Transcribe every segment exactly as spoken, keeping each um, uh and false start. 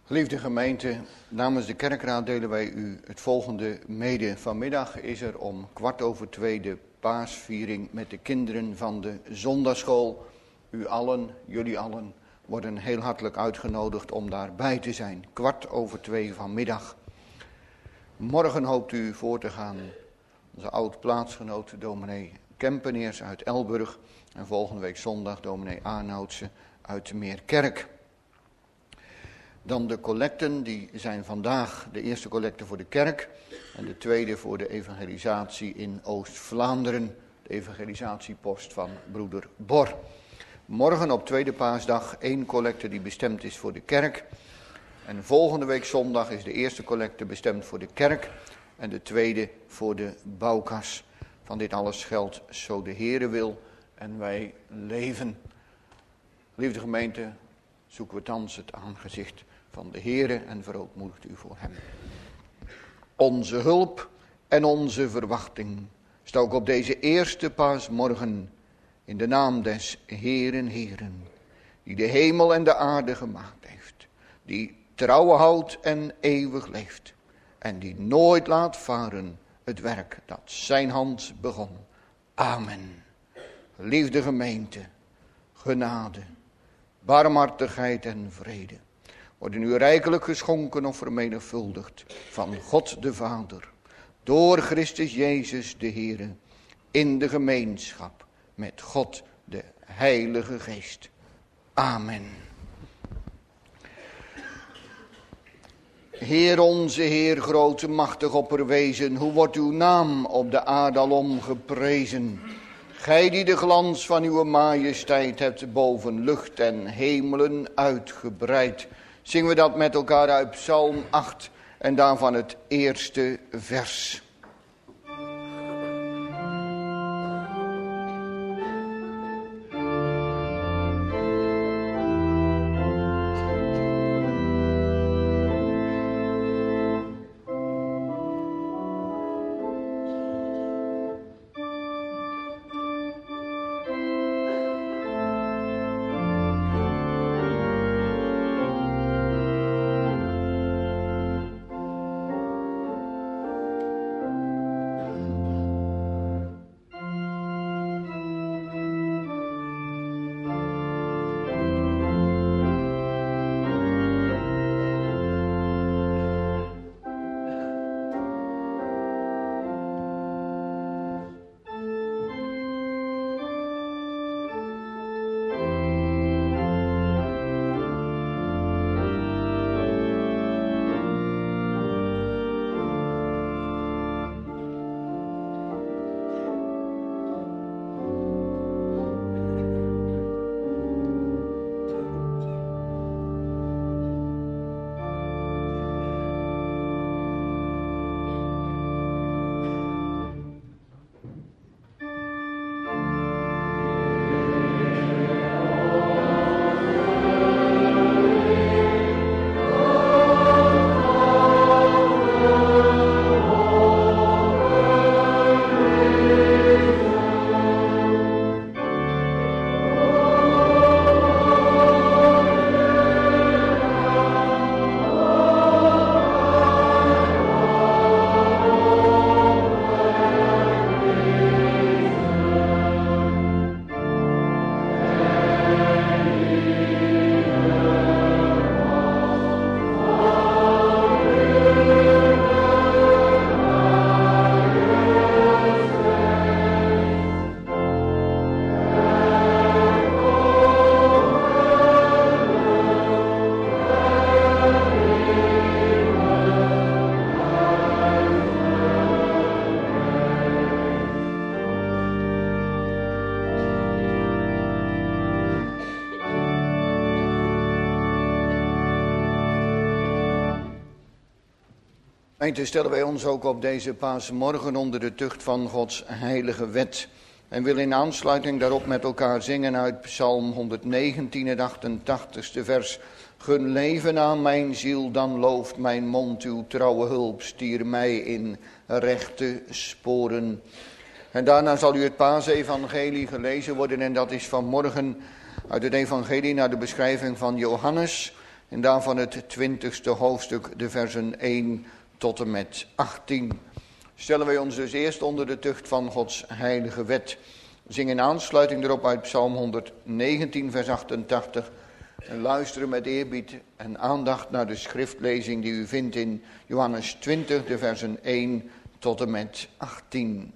Geliefde gemeente, namens de kerkraad delen wij u het volgende mede. Vanmiddag is er om kwart over twee de paasviering met de kinderen van de zondagschool. U allen, jullie allen, worden heel hartelijk uitgenodigd om daarbij te zijn. Kwart over twee vanmiddag. Morgen hoopt u voor te gaan. Onze oud-plaatsgenoot dominee Kempeneers uit Elburg. En volgende week zondag dominee Arnoudse uit Meerkerk. Dan de collecten, die zijn vandaag de eerste collecte voor de kerk en de tweede voor de evangelisatie in Oost-Vlaanderen, de evangelisatiepost van broeder Bor. Morgen op tweede paasdag één collecte die bestemd is voor de kerk en volgende week zondag is de eerste collecte bestemd voor de kerk en de tweede voor de bouwkas. Van dit alles geldt zo de Heere wil en wij leven. Liefde gemeente, zoeken we thans het aangezicht van de Heere en verootmoedigt u voor hem. Onze hulp en onze verwachting staat ook op deze eerste paasmorgen in de naam des Heeren Heeren, die de hemel en de aarde gemaakt heeft, die trouw houdt en eeuwig leeft en die nooit laat varen het werk dat zijn hand begon. Amen. Liefde gemeente, genade, barmhartigheid en vrede worden u rijkelijk geschonken of vermenigvuldigd van God de Vader, door Christus Jezus de Heere, in de gemeenschap met God de Heilige Geest. Amen. Heer onze Heer, grote machtig opperwezen, hoe wordt uw naam op de aarde alom geprezen? Gij die de glans van uw majesteit hebt boven lucht en hemelen uitgebreid. Zingen we dat met elkaar uit Psalm acht en daarvan het eerste vers. Gemeente, stellen wij ons ook op deze paasmorgen onder de tucht van Gods heilige wet. En willen in aansluiting daarop met elkaar zingen uit Psalm honderdnegentien, het achtentachtigste vers. Gun leven aan mijn ziel, dan looft mijn mond uw trouwe hulp. Stier mij in rechte sporen. En daarna zal u het paasevangelie gelezen worden. En dat is vanmorgen uit het evangelie naar de beschrijving van Johannes. En daarvan het twintigste hoofdstuk, de versen één tot en met achttien. Stellen wij ons dus eerst onder de tucht van Gods heilige wet. Zing in aansluiting erop uit Psalm honderdnegentien, vers achtentachtig. En luisteren met eerbied en aandacht naar de schriftlezing die u vindt in Johannes twintig, de versen één tot en met achttien.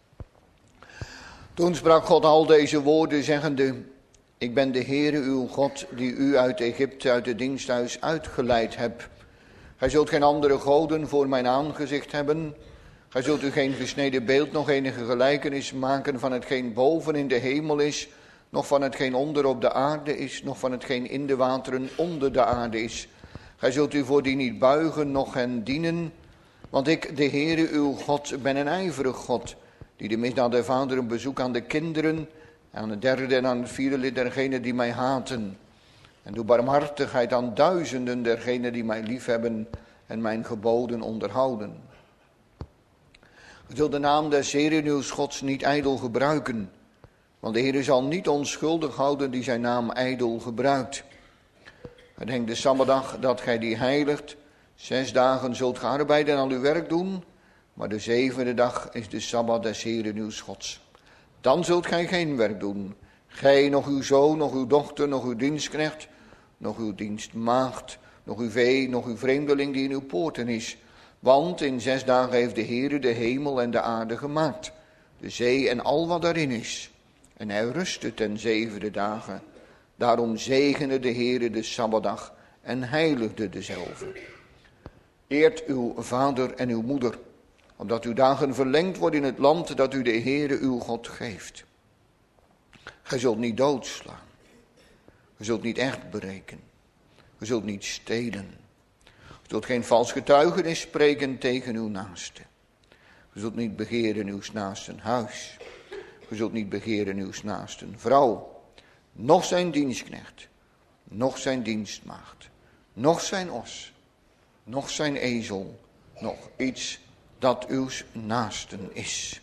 Toen sprak God al deze woorden, zeggende: Ik ben de Heere uw God, die u uit Egypte, uit het diensthuis uitgeleid heb. Gij zult geen andere goden voor mijn aangezicht hebben. Gij zult u geen gesneden beeld, nog enige gelijkenis maken van hetgeen boven in de hemel is, nog van hetgeen onder op de aarde is, nog van hetgeen in de wateren onder de aarde is. Gij zult u voor die niet buigen, noch hen dienen, want ik, de Heere uw God, ben een ijverig God, die de misdaad der vaderen bezoekt aan de kinderen, aan het derde en aan het vierde lid dergenen die mij haten. En doe barmhartigheid aan duizenden dergenen die mij liefhebben en mijn geboden onderhouden. Je zult de naam des Heeren uw Gods niet ijdel gebruiken, want de Heere zal niet onschuldig houden die zijn naam ijdel gebruikt. Gedenk de Sabbatdag dat gij die heiligt. Zes dagen zult ge arbeiden en al uw werk doen, maar de zevende dag is de Sabbat des Heeren uw Gods. Dan zult gij geen werk doen, gij, nog uw zoon, nog uw dochter, nog uw dienstknecht, nog uw dienstmaagd, nog uw vee, nog uw vreemdeling die in uw poorten is. Want in zes dagen heeft de Heere de hemel en de aarde gemaakt, de zee en al wat daarin is. En hij rustte ten zevende dagen. Daarom zegende de Heere de Sabbatdag en heiligde dezelve. Eert uw vader en uw moeder, opdat uw dagen verlengd worden in het land dat u de Heere uw God geeft. Gij zult niet doodslaan. Gij zult niet echt berekenen. Gij zult niet stelen. Gij zult geen vals getuigenis spreken tegen uw naaste. Gij zult niet begeren uw naasten huis. Gij zult niet begeren uw naasten vrouw. Noch zijn dienstknecht. Noch zijn dienstmaagd. Noch zijn os. Noch zijn ezel. Nog iets dat uw naasten is.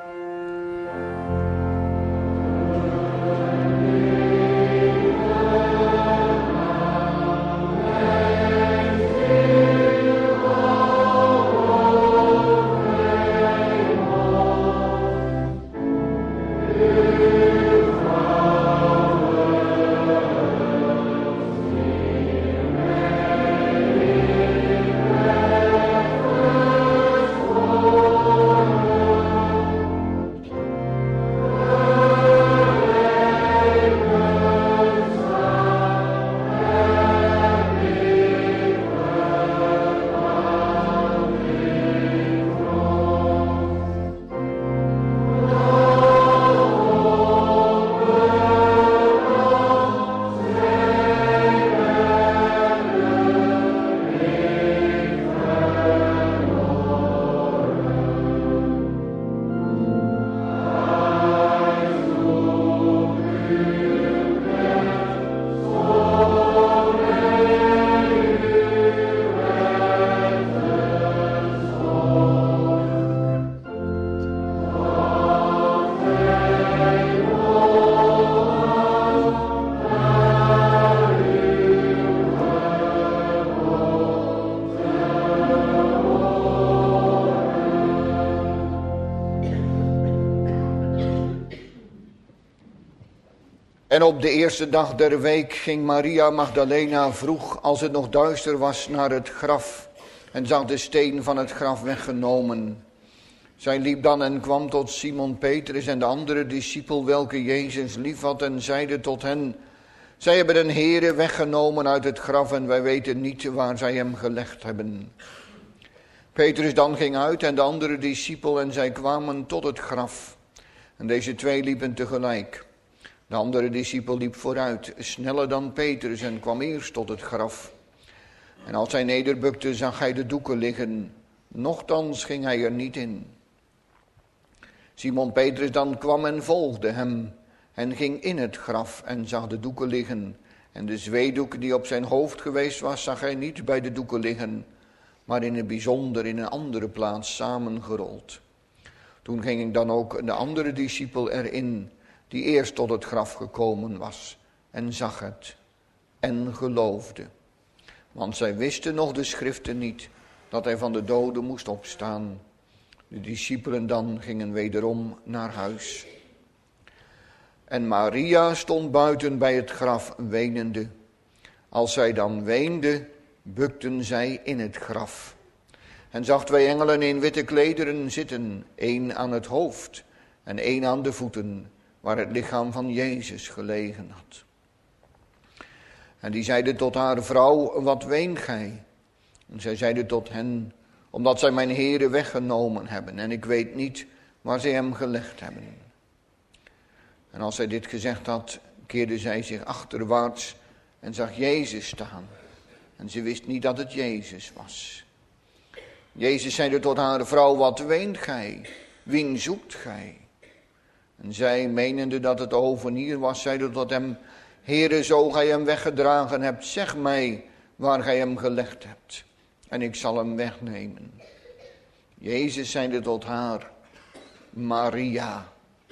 En op de eerste dag der week ging Maria Magdalena vroeg, als het nog duister was, naar het graf en zag de steen van het graf weggenomen. Zij liep dan en kwam tot Simon Petrus en de andere discipel, welke Jezus liefhad, en zeide tot hen: zij hebben een Heere weggenomen uit het graf en wij weten niet waar zij hem gelegd hebben. Petrus dan ging uit en de andere discipel en zij kwamen tot het graf. En deze twee liepen tegelijk. De andere discipel liep vooruit, sneller dan Petrus, en kwam eerst tot het graf. En als hij nederbukte, zag hij de doeken liggen. Nochtans ging hij er niet in. Simon Petrus dan kwam en volgde hem en ging in het graf en zag de doeken liggen. En de zweedoek die op zijn hoofd geweest was, zag hij niet bij de doeken liggen, maar in het bijzonder in een andere plaats samengerold. Toen ging dan ook de andere discipel erin, die eerst tot het graf gekomen was, en zag het en geloofde. Want zij wisten nog de schriften niet, dat hij van de doden moest opstaan. De discipelen dan gingen wederom naar huis. En Maria stond buiten bij het graf wenende. Als zij dan weende, bukten zij in het graf. En zag twee engelen in witte klederen zitten, één aan het hoofd en één aan de voeten, waar het lichaam van Jezus gelegen had. En die zeiden tot haar: vrouw, wat weent gij? En zij zeiden tot hen: omdat zij mijn Heere weggenomen hebben, en ik weet niet waar zij hem gelegd hebben. En als zij dit gezegd had, keerde zij zich achterwaarts en zag Jezus staan. En ze wist niet dat het Jezus was. Jezus zeide tot haar: vrouw, wat weent gij? Wien zoekt gij? En zij, menende dat het ovenier was, zeide tot hem: Heere, zo gij hem weggedragen hebt, zeg mij waar gij hem gelegd hebt, en ik zal hem wegnemen. Jezus zeide tot haar: Maria.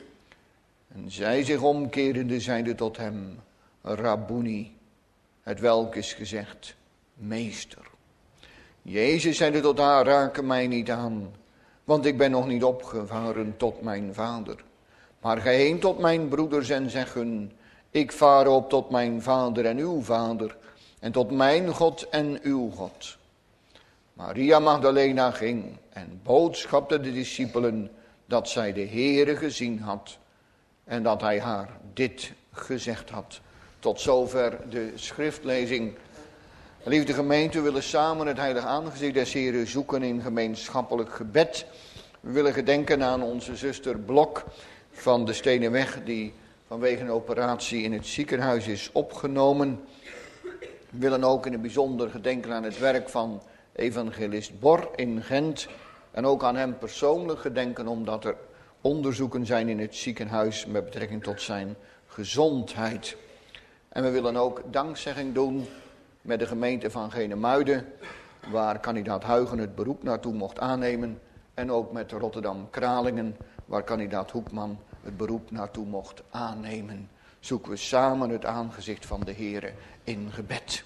En zij zich omkerende zeide tot hem: Rabboni, het welk is gezegd, meester. Jezus zeide tot haar: raak mij niet aan, want ik ben nog niet opgevaren tot mijn vader. Maar ga heen tot mijn broeders en zeg hun: ik vaar op tot mijn vader en uw vader, en tot mijn God en uw God. Maria Magdalena ging en boodschapte de discipelen dat zij de Heere gezien had en dat hij haar dit gezegd had. Tot zover de schriftlezing. Liefde gemeente, we willen samen het heilige aangezicht des Heeren zoeken in gemeenschappelijk gebed. We willen gedenken aan onze zuster Blok van de Stenenweg, die vanwege een operatie in het ziekenhuis is opgenomen. We willen ook in het bijzonder gedenken aan het werk van evangelist Bor in Gent. En ook aan hem persoonlijk gedenken, omdat er onderzoeken zijn in het ziekenhuis met betrekking tot zijn gezondheid. En we willen ook dankzegging doen met de gemeente van Genemuiden, waar kandidaat Huygen het beroep naartoe mocht aannemen. En ook met Rotterdam-Kralingen, waar kandidaat Hoekman het beroep naartoe mocht aannemen. Zoeken we samen het aangezicht van de Heere in gebed.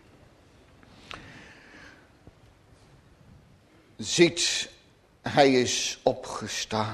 Ziet, hij is opgestaan.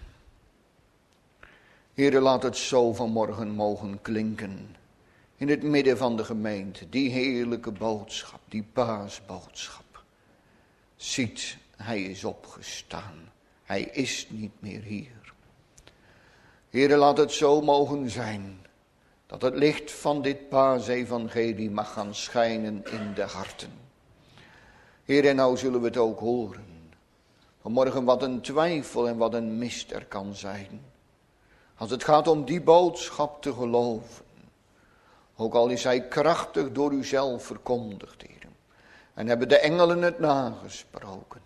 Heere, laat het zo vanmorgen mogen klinken. In het midden van de gemeente, die heerlijke boodschap, die paasboodschap. Ziet, hij is opgestaan. Hij is niet meer hier. Heere, laat het zo mogen zijn, dat het licht van dit paasevangelie mag gaan schijnen in de harten. Heer, en nou zullen we het ook horen. Vanmorgen wat een twijfel en wat een mist er kan zijn. Als het gaat om die boodschap te geloven. Ook al is hij krachtig door u zelf verkondigd, Heer. En hebben de engelen het nagesproken.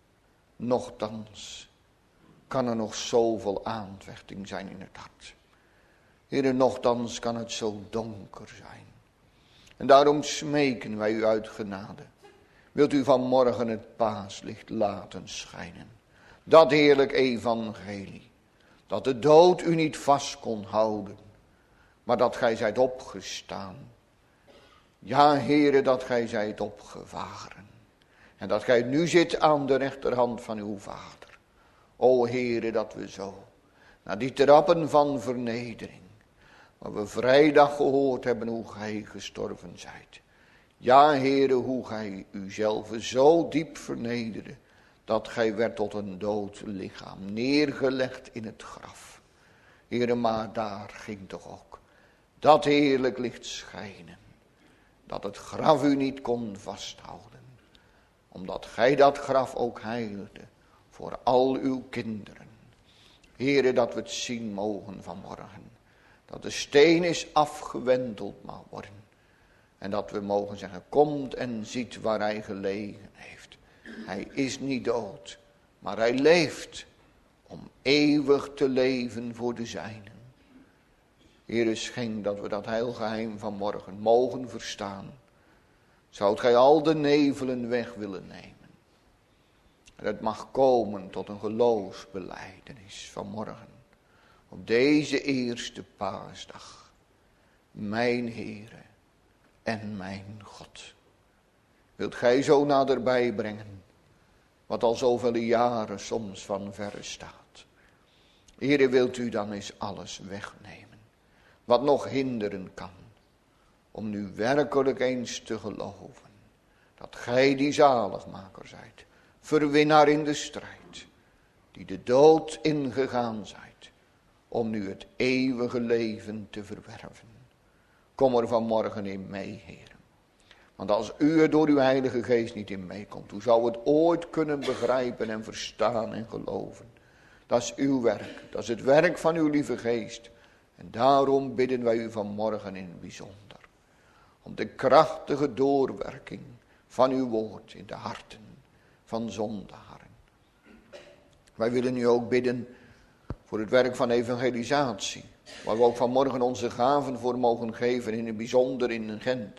Nochtans kan er nog zoveel aanvechting zijn in het hart. Heer, nochtans kan het zo donker zijn. En daarom smeken wij u uit genade. Wilt u vanmorgen het paaslicht laten schijnen. Dat heerlijk evangelie. Dat de dood u niet vast kon houden. Maar dat gij zijt opgestaan. Ja, Heere, dat gij zijt opgevaren. En dat gij nu zit aan de rechterhand van uw Vader. O Heere, dat we zo, na die trappen van vernedering, waar we vrijdag gehoord hebben hoe gij gestorven zijt. Ja, Heere, hoe gij uzelf zo diep vernederde, dat gij werd tot een dood lichaam, neergelegd in het graf. Heere, maar daar ging toch ook dat heerlijk licht schijnen, dat het graf u niet kon vasthouden, omdat gij dat graf ook heiligde voor al uw kinderen. Heere, dat we het zien mogen vanmorgen, dat de steen is afgewenteld mag worden. En dat we mogen zeggen, komt en ziet waar hij gelegen heeft. Hij is niet dood, maar hij leeft om eeuwig te leven voor de zijnen. Heere, schenk dat we dat heilgeheim van morgen mogen verstaan. Zoudt gij al de nevelen weg willen nemen. En het mag komen tot een geloofsbelijdenis van morgen. Op deze eerste paasdag. Mijn Heere en mijn God. wilt gij zo naderbij brengen, wat al zoveel jaren soms van verre staat. Heere, wilt u dan eens alles wegnemen, wat nog hinderen kan, om nu werkelijk eens te geloven, dat gij die zaligmaker zijt, verwinnaar in de strijd, die de dood ingegaan zijt, om nu het eeuwige leven te verwerven. Kom er vanmorgen in mee, Heer. Want als u er door uw Heilige Geest niet in meekomt, hoe zou het ooit kunnen begrijpen en verstaan en geloven? Dat is uw werk, dat is het werk van uw lieve Geest. En daarom bidden wij u vanmorgen in het bijzonder. Om de krachtige doorwerking van uw woord in de harten van zondaren. Wij willen u ook bidden voor het werk van evangelisatie. Waar we ook vanmorgen onze gaven voor mogen geven, in het bijzonder in Gent.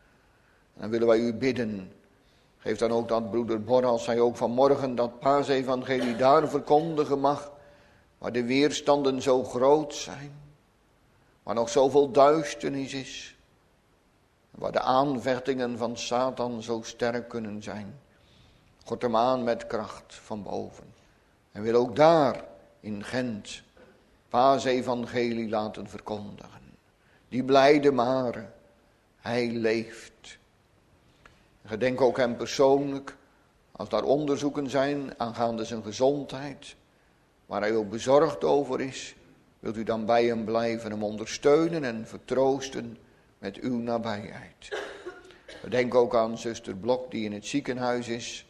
En dan willen wij u bidden. Geef dan ook dat broeder Bor, als hij ook vanmorgen dat paasevangelie daar verkondigen mag. Waar de weerstanden zo groot zijn. Waar nog zoveel duisternis is. Waar de aanvechtingen van Satan zo sterk kunnen zijn. God hem aan met kracht van boven. En wil ook daar in Gent paasevangelie laten verkondigen. Die blijde mare, hij leeft. Gedenk ook hem persoonlijk, als daar onderzoeken zijn aangaande zijn gezondheid, waar hij ook bezorgd over is, wilt u dan bij hem blijven, hem ondersteunen en vertroosten met uw nabijheid. Gedenk ook aan zuster Blok die in het ziekenhuis is.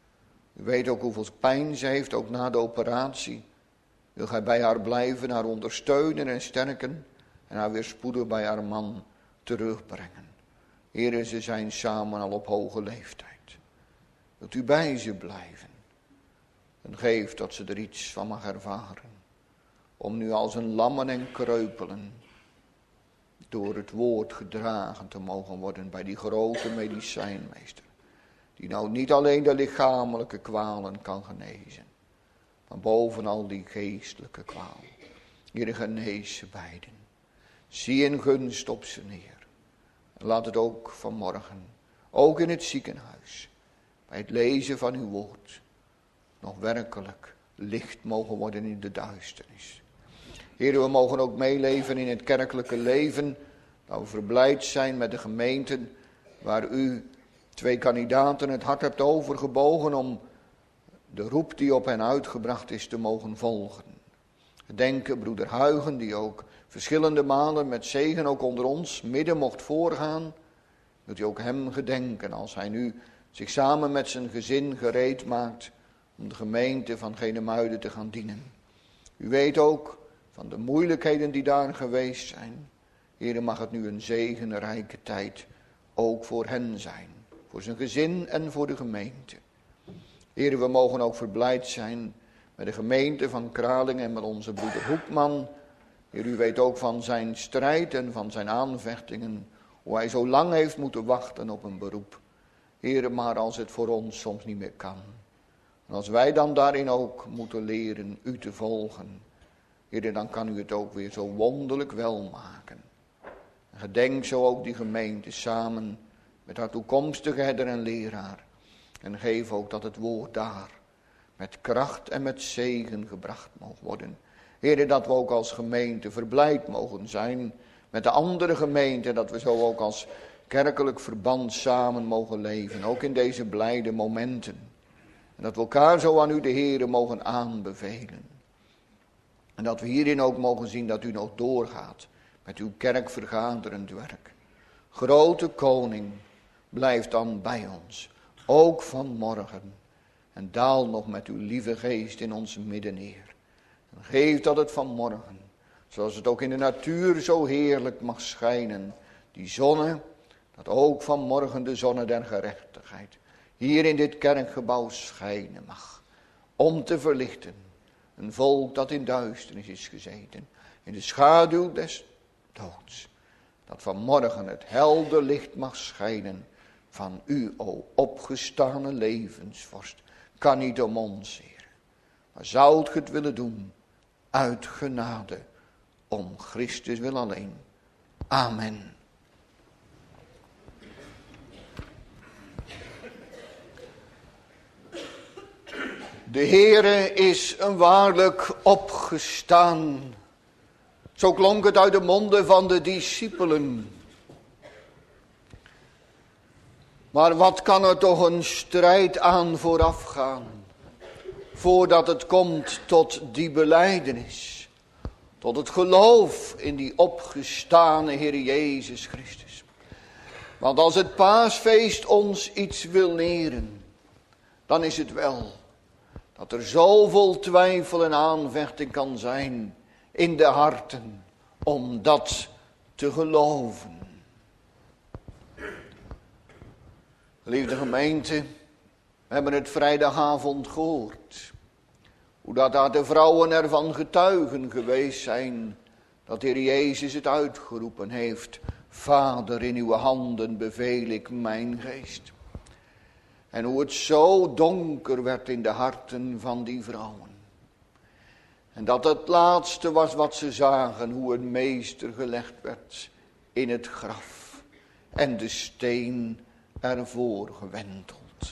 U weet ook hoeveel pijn ze heeft, ook na de operatie. Wil gij bij haar blijven, haar ondersteunen en sterken en haar weer spoedig bij haar man terugbrengen. Heren, ze zijn samen al op hoge leeftijd. Wilt u bij ze blijven en geef dat ze er iets van mag ervaren. Om nu als een lammen en kreupelen door het woord gedragen te mogen worden bij die grote medicijnmeester. Die nou niet alleen de lichamelijke kwalen kan genezen, maar bovenal die geestelijke kwaal. Heere, genees ze beiden. Zie in gunst op ze neer. En laat het ook vanmorgen, ook in het ziekenhuis, bij het lezen van uw woord, nog werkelijk licht mogen worden in de duisternis. Heere, we mogen ook meeleven in het kerkelijke leven, dat we verblijd zijn met de gemeenten waar u twee kandidaten het hart hebt overgebogen om de roep die op hen uitgebracht is te mogen volgen. Gedenken broeder Huygen, die ook verschillende malen met zegen ook onder ons midden mocht voorgaan. Wilt u ook hem gedenken als hij nu zich samen met zijn gezin gereed maakt om de gemeente van Genemuiden te gaan dienen. U weet ook van de moeilijkheden die daar geweest zijn. Heere, mag het nu een zegenrijke tijd ook voor hen zijn. Voor zijn gezin en voor de gemeente. Heere, we mogen ook verblijd zijn met de gemeente van Kralingen en met onze broeder Hoekman. Heer, u weet ook van zijn strijd en van zijn aanvechtingen, hoe hij zo lang heeft moeten wachten op een beroep. Heer, maar als het voor ons soms niet meer kan. En als wij dan daarin ook moeten leren u te volgen. Heer, dan kan u het ook weer zo wonderlijk wel maken. En gedenk zo ook die gemeente samen met haar toekomstige herder en leraar. En geef ook dat het woord daar met kracht en met zegen gebracht mogen worden. Heer, dat we ook als gemeente verblijd mogen zijn met de andere gemeenten. Dat we zo ook als kerkelijk verband samen mogen leven. Ook in deze blijde momenten. En dat we elkaar zo aan u de Heere mogen aanbevelen. En dat we hierin ook mogen zien dat u nog doorgaat met uw kerkvergaderend werk. Grote koning, blijf dan bij ons. Ook vanmorgen. En daal nog met uw lieve geest in ons midden neer. En geef dat het vanmorgen, zoals het ook in de natuur zo heerlijk mag schijnen. Die zonne, dat ook vanmorgen de zonne der gerechtigheid hier in dit kerkgebouw schijnen mag. Om te verlichten een volk dat in duisternis is gezeten. In de schaduw des doods. Dat vanmorgen het helder licht mag schijnen van u, o opgestane levensvorst. Kan niet om ons, Heer. Maar zoudt ge het willen doen, uit genade, om Christus wil alleen. Amen. De Heere is een waarlijk opgestaan. Zo klonk het uit de monden van de discipelen. Maar wat kan er toch een strijd aan vooraf gaan, voordat het komt tot die belijdenis, tot het geloof in die opgestane Heer Jezus Christus. Want als het paasfeest ons iets wil leren, dan is het wel dat er zoveel twijfel en aanvechting kan zijn in de harten om dat te geloven. Lieve gemeente, we hebben het vrijdagavond gehoord. Hoe dat daar de vrouwen ervan getuigen geweest zijn dat de Heer Jezus het uitgeroepen heeft. Vader, in uw handen beveel ik mijn geest. En hoe het zo donker werd in de harten van die vrouwen. En dat het laatste was wat ze zagen, hoe een meester gelegd werd in het graf. En de steen ervoor gewenteld.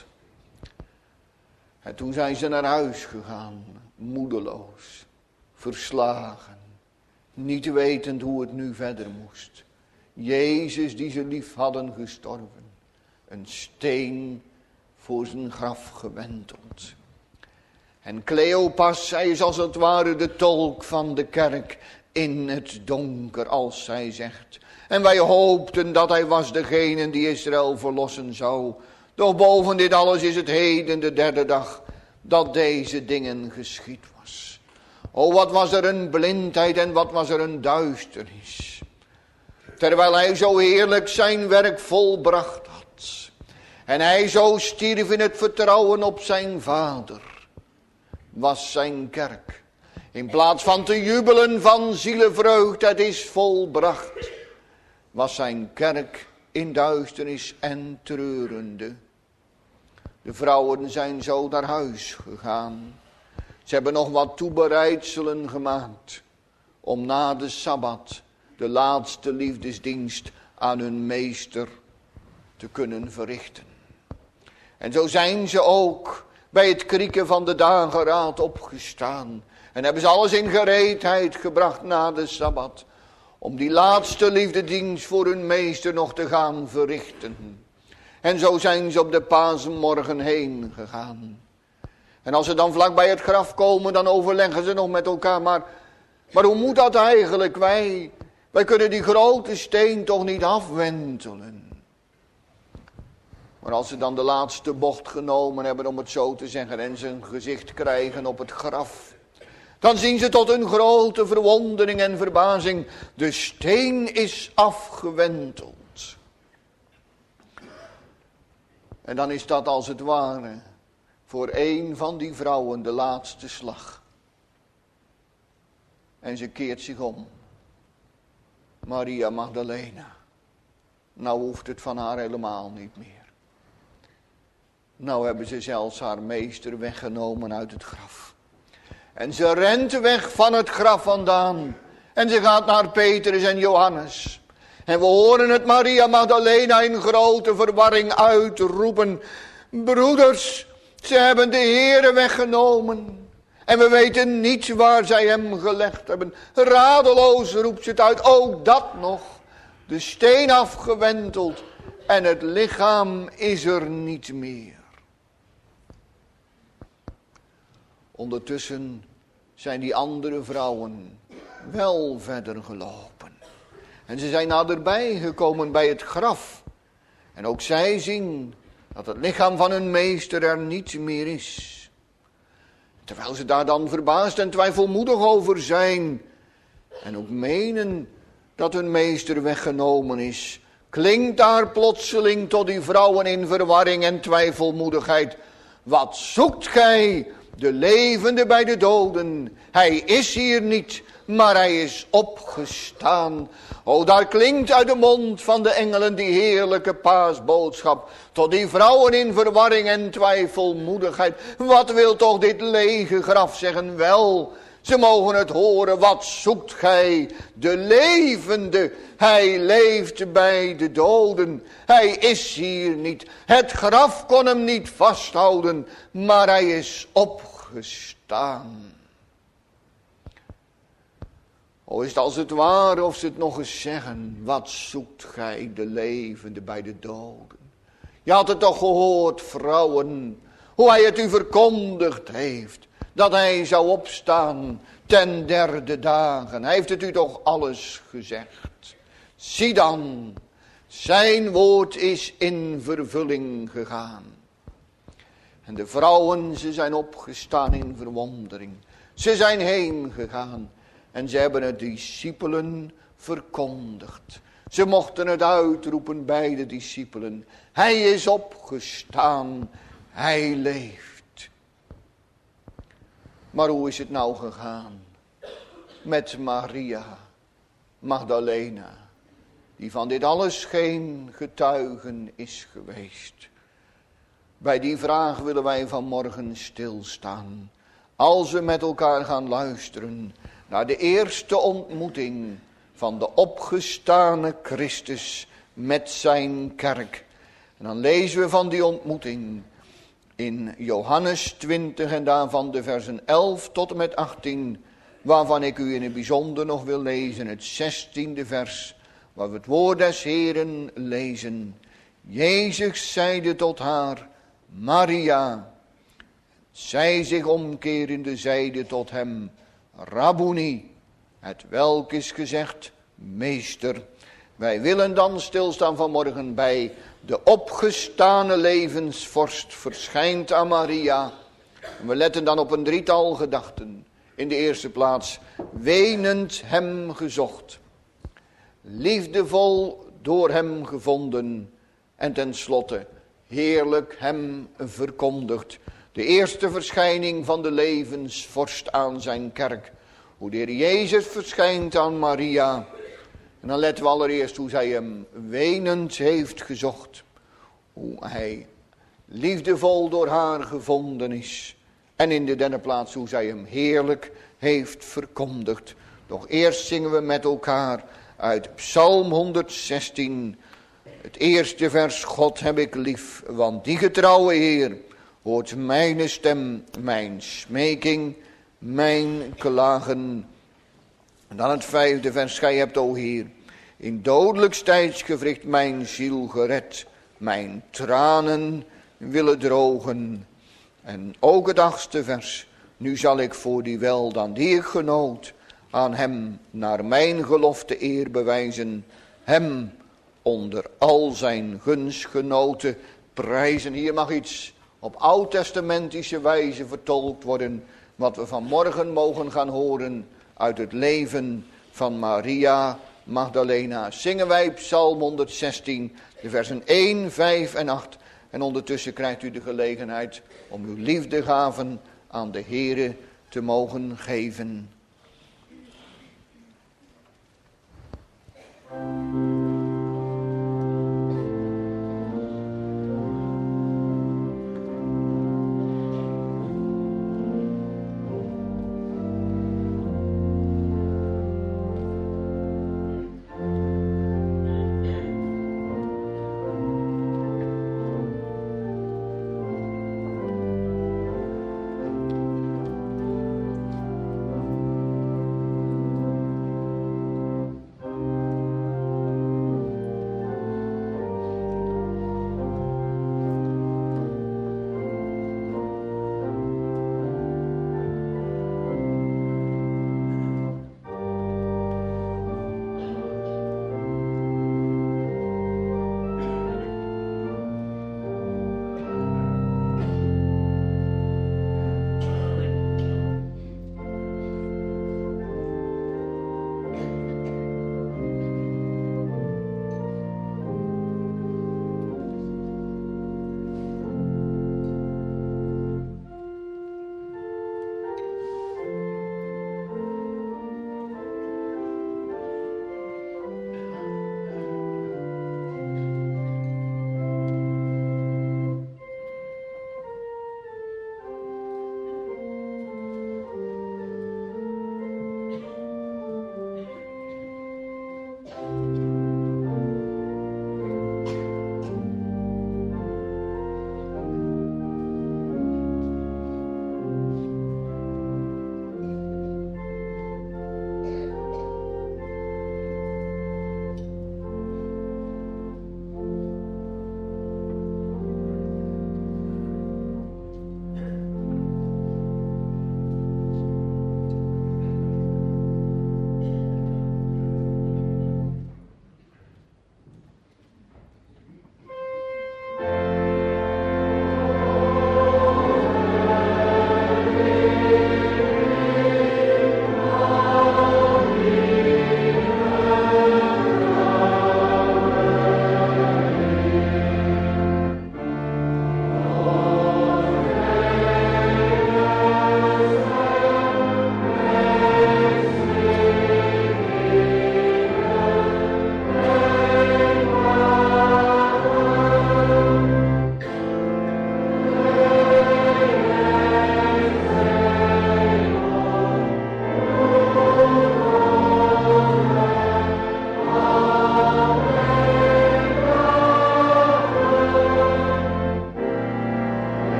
En toen zijn ze naar huis gegaan, moedeloos, verslagen, niet wetend hoe het nu verder moest. Jezus die ze lief hadden gestorven, een steen voor zijn graf gewenteld. En Cleopas, zij is als het ware de tolk van de kerk in het donker, als zij zegt. En wij hoopten dat hij was degene die Israël verlossen zou. Doch boven dit alles is het heden de derde dag dat deze dingen geschied was. O, wat was er een blindheid en wat was er een duisternis. Terwijl hij zo heerlijk zijn werk volbracht had. En hij zo stierf in het vertrouwen op zijn vader. Was zijn kerk. In plaats van te jubelen van zielevreugd, het is volbracht. Was zijn kerk in duisternis en treurende. De vrouwen zijn zo naar huis gegaan. Ze hebben nog wat toebereidselen gemaakt. Om na de Sabbat de laatste liefdesdienst aan hun meester te kunnen verrichten. En zo zijn ze ook bij het krieken van de dageraad opgestaan. En hebben ze alles in gereedheid gebracht na de Sabbat. Om die laatste liefdedienst voor hun meester nog te gaan verrichten. En zo zijn ze op de paasmorgen heen gegaan. En als ze dan vlak bij het graf komen, dan overleggen ze nog met elkaar. Maar, maar hoe moet dat eigenlijk? Wij, wij kunnen die grote steen toch niet afwentelen. Maar als ze dan de laatste bocht genomen hebben, om het zo te zeggen, en ze een gezicht krijgen op het graf, dan zien ze tot hun grote verwondering en verbazing, de steen is afgewenteld. En dan is dat als het ware voor een van die vrouwen de laatste slag. En ze keert zich om. Maria Magdalena. Nou hoeft het van haar helemaal niet meer. Nou hebben ze zelfs haar meester weggenomen uit het graf. En ze rent weg van het graf vandaan. En ze gaat naar Petrus en Johannes. En we horen het Maria Magdalena in grote verwarring uitroepen. Broeders, ze hebben de Heere weggenomen. En we weten niet waar zij hem gelegd hebben. Radeloos roept ze het uit. Ook dat nog. De steen afgewenteld. En het lichaam is er niet meer. Ondertussen zijn die andere vrouwen wel verder gelopen. En ze zijn naderbij gekomen bij het graf. En ook zij zien dat het lichaam van hun meester er niet meer is. Terwijl ze daar dan verbaasd en twijfelmoedig over zijn. En ook menen dat hun meester weggenomen is. Klinkt daar plotseling tot die vrouwen in verwarring en twijfelmoedigheid. Wat zoekt gij? De levende bij de doden. Hij is hier niet, maar hij is opgestaan. O, daar klinkt uit de mond van de engelen die heerlijke paasboodschap. Tot die vrouwen in verwarring en twijfelmoedigheid. Wat wil toch dit lege graf zeggen? Wel, ze mogen het horen. Wat zoekt gij? De levende. Hij leeft bij de doden. Hij is hier niet. Het graf kon hem niet vasthouden, maar hij is opgestaan. opgestaan. O, is het als het ware of ze het nog eens zeggen. Wat zoekt gij de levende bij de doden? Je had het toch gehoord, vrouwen, hoe hij het u verkondigd heeft. Dat hij zou opstaan ten derde dagen. Hij heeft het u toch alles gezegd. Zie dan, zijn woord is in vervulling gegaan. En de vrouwen, ze zijn opgestaan in verwondering. Ze zijn heen gegaan. En ze hebben het discipelen verkondigd. Ze mochten het uitroepen bij de discipelen. Hij is opgestaan. Hij leeft. Maar hoe is het nou gegaan met Maria Magdalena, die van dit alles geen getuigen is geweest? Bij die vraag willen wij vanmorgen stilstaan. Als we met elkaar gaan luisteren naar de eerste ontmoeting van de opgestane Christus met zijn kerk. En dan lezen we van die ontmoeting in Johannes twintig en daarvan de versen elf tot en met achttien. Waarvan ik u in het bijzonder nog wil lezen het zestiende vers. Waar we het woord des Heeren lezen. Jezus zeide tot haar, Maria. Zij zich omkerende zeide tot hem, Rabboni, het welk is gezegd, meester. Wij willen dan stilstaan vanmorgen bij de opgestane levensvorst verschijnt aan Maria. En we letten dan op een drietal gedachten. In de eerste plaats, wenend hem gezocht. Liefdevol door hem gevonden. En tenslotte, heerlijk hem verkondigd. De eerste verschijning van de levensvorst aan zijn kerk. Hoe de Heer Jezus verschijnt aan Maria. En dan letten we allereerst hoe zij hem wenend heeft gezocht. Hoe hij liefdevol door haar gevonden is. En in de derde plaats hoe zij hem heerlijk heeft verkondigd. Doch eerst zingen we met elkaar uit Psalm honderdzestien. Het eerste vers, God heb ik lief, want die getrouwe Heer hoort mijn stem, mijn smeking, mijn klagen. En dan het vijfde vers, gij hebt, o Heer, in dodelijks tijdsgewricht mijn ziel gered, mijn tranen willen drogen. En ook het achtste vers, nu zal ik voor die wel dan die ik genoot, aan hem naar mijn gelofte eer bewijzen, hem onder al zijn gunstgenoten prijzen. Hier mag iets op oud-testamentische wijze vertolkt worden, wat we vanmorgen mogen gaan horen uit het leven van Maria Magdalena. Zingen wij Psalm honderdzestien, de versen één, vijf en acht. En ondertussen krijgt u de gelegenheid om uw liefdegaven aan de Heere te mogen geven.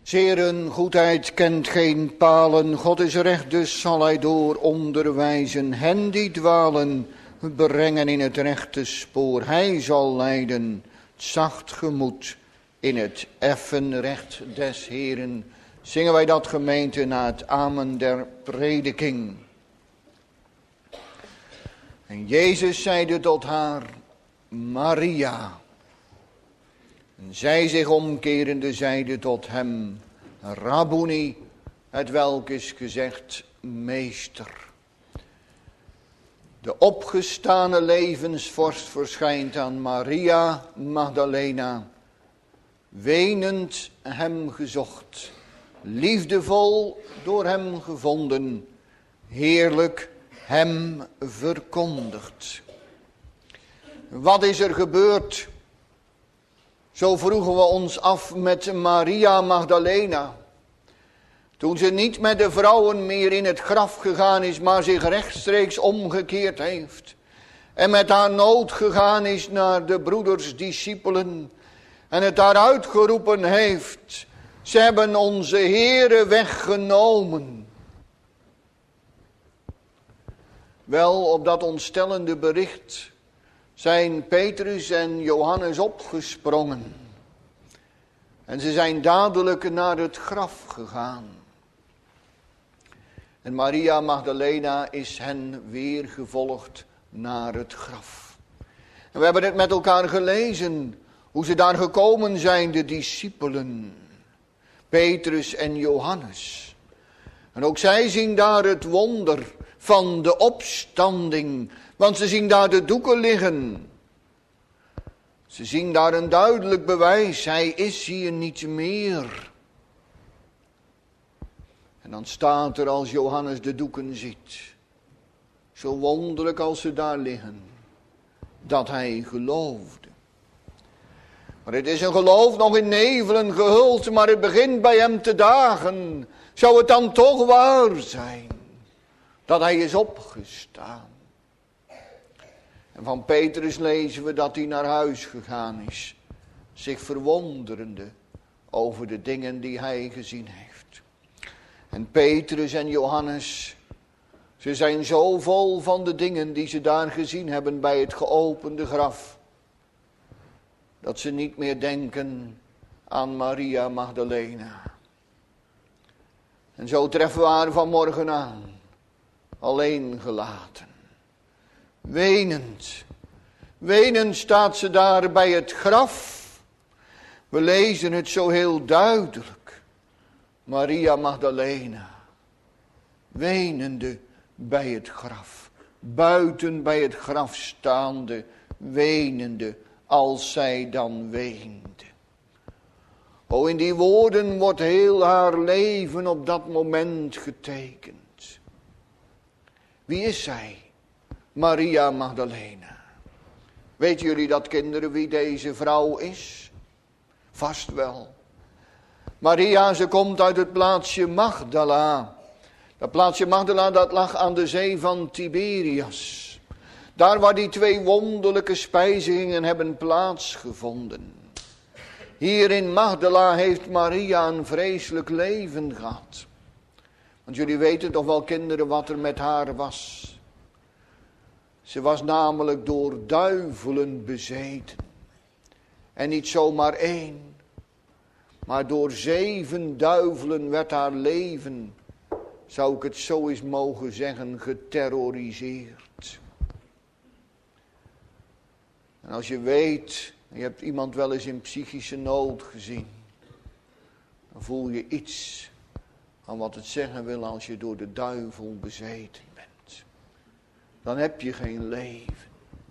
Zeren goedheid kent geen palen, God is recht, dus zal hij door onderwijzen. Hen die dwalen, brengen in het rechte spoor. Hij zal leiden, het zacht gemoed, in het effen recht des Heren. Zingen wij dat, gemeente, na het amen der prediking. En Jezus zeide tot haar, Maria. En zij zich omkerende zeide tot hem, Rabboni, het welk is gezegd, meester. De opgestane levensvorst verschijnt aan Maria Magdalena, wenend hem gezocht, liefdevol door hem gevonden, heerlijk hem verkondigd. Wat is er gebeurd? Zo vroegen we ons af met Maria Magdalena. Toen ze niet met de vrouwen meer in het graf gegaan is, maar zich rechtstreeks omgekeerd heeft. En met haar nood gegaan is naar de broeders, discipelen. En het daar uitgeroepen heeft. Ze hebben onze Heere weggenomen. Wel, op dat ontstellende bericht zijn Petrus en Johannes opgesprongen. En ze zijn dadelijk naar het graf gegaan. En Maria Magdalena is hen weer gevolgd naar het graf. En we hebben het met elkaar gelezen, hoe ze daar gekomen zijn, de discipelen, Petrus en Johannes. En ook zij zien daar het wonder van de opstanding, want ze zien daar de doeken liggen. Ze zien daar een duidelijk bewijs, hij is hier niet meer. En dan staat er, als Johannes de doeken ziet, zo wonderlijk als ze daar liggen, dat hij geloofde. Maar het is een geloof nog in nevelen gehuld, maar het begint bij hem te dagen. Zou het dan toch waar zijn dat hij is opgestaan? En van Petrus lezen we dat hij naar huis gegaan is, zich verwonderende over de dingen die hij gezien heeft. En Petrus en Johannes, ze zijn zo vol van de dingen die ze daar gezien hebben bij het geopende graf, dat ze niet meer denken aan Maria Magdalena. En zo treffen we haar vanmorgen aan, alleen gelaten. Wenend, wenend staat ze daar bij het graf. We lezen het zo heel duidelijk. Maria Magdalena, wenende bij het graf. Buiten bij het graf staande, wenende, als zij dan weende. O, in die woorden wordt heel haar leven op dat moment getekend. Wie is zij? Maria Magdalena. Weten jullie dat, kinderen, wie deze vrouw is? Vast wel. Maria, ze komt uit het plaatsje Magdala. Dat plaatsje Magdala, dat lag aan de zee van Tiberias. Daar waar die twee wonderlijke spijzigingen hebben plaatsgevonden. Hier in Magdala heeft Maria een vreselijk leven gehad. Want jullie weten toch wel, kinderen, wat er met haar was. Ze was namelijk door duivelen bezeten. En niet zomaar één, maar door zeven duivelen werd haar leven, zou ik het zo eens mogen zeggen, geterroriseerd. En als je weet, je hebt iemand wel eens in psychische nood gezien, dan voel je iets van wat het zeggen wil als je door de duivel bezeten bent. Dan heb je geen leven.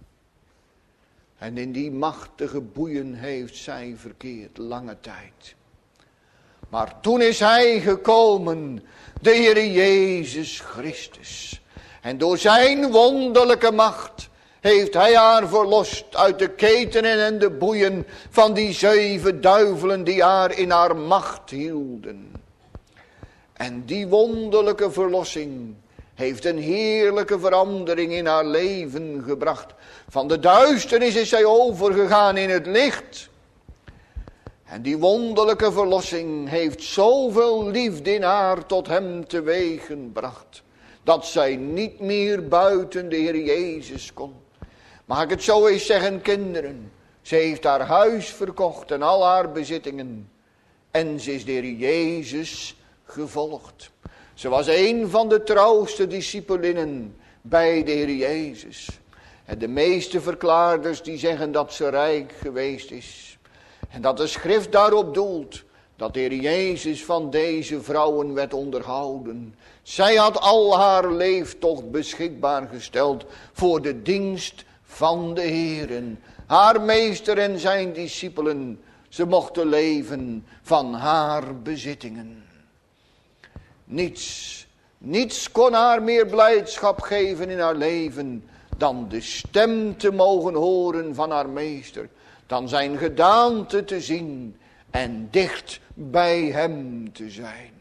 En in die machtige boeien heeft zij verkeerd lange tijd. Maar toen is hij gekomen, de Heer Jezus Christus. En door zijn wonderlijke macht heeft hij haar verlost uit de ketenen en de boeien van die zeven duivelen die haar in haar macht hielden. En die wonderlijke verlossing heeft een heerlijke verandering in haar leven gebracht. Van de duisternis is zij overgegaan in het licht. En die wonderlijke verlossing heeft zoveel liefde in haar tot hem teweeggebracht, dat zij niet meer buiten de Heer Jezus kon. Mag ik het zo eens zeggen, kinderen? Ze heeft haar huis verkocht en al haar bezittingen. En ze is de Heer Jezus gevolgd. Ze was een van de trouwste discipelinnen bij de Heer Jezus. En de meeste verklaarders die zeggen dat ze rijk geweest is. En dat de schrift daarop doelt dat de Heer Jezus van deze vrouwen werd onderhouden. Zij had al haar leeftocht beschikbaar gesteld voor de dienst van de Heeren. Haar meester en zijn discipelen, ze mochten leven van haar bezittingen. Niets, niets kon haar meer blijdschap geven in haar leven dan de stem te mogen horen van haar meester. Dan zijn gedaante te zien en dicht bij hem te zijn.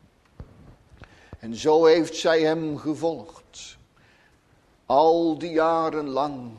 En zo heeft zij hem gevolgd. Al die jaren lang.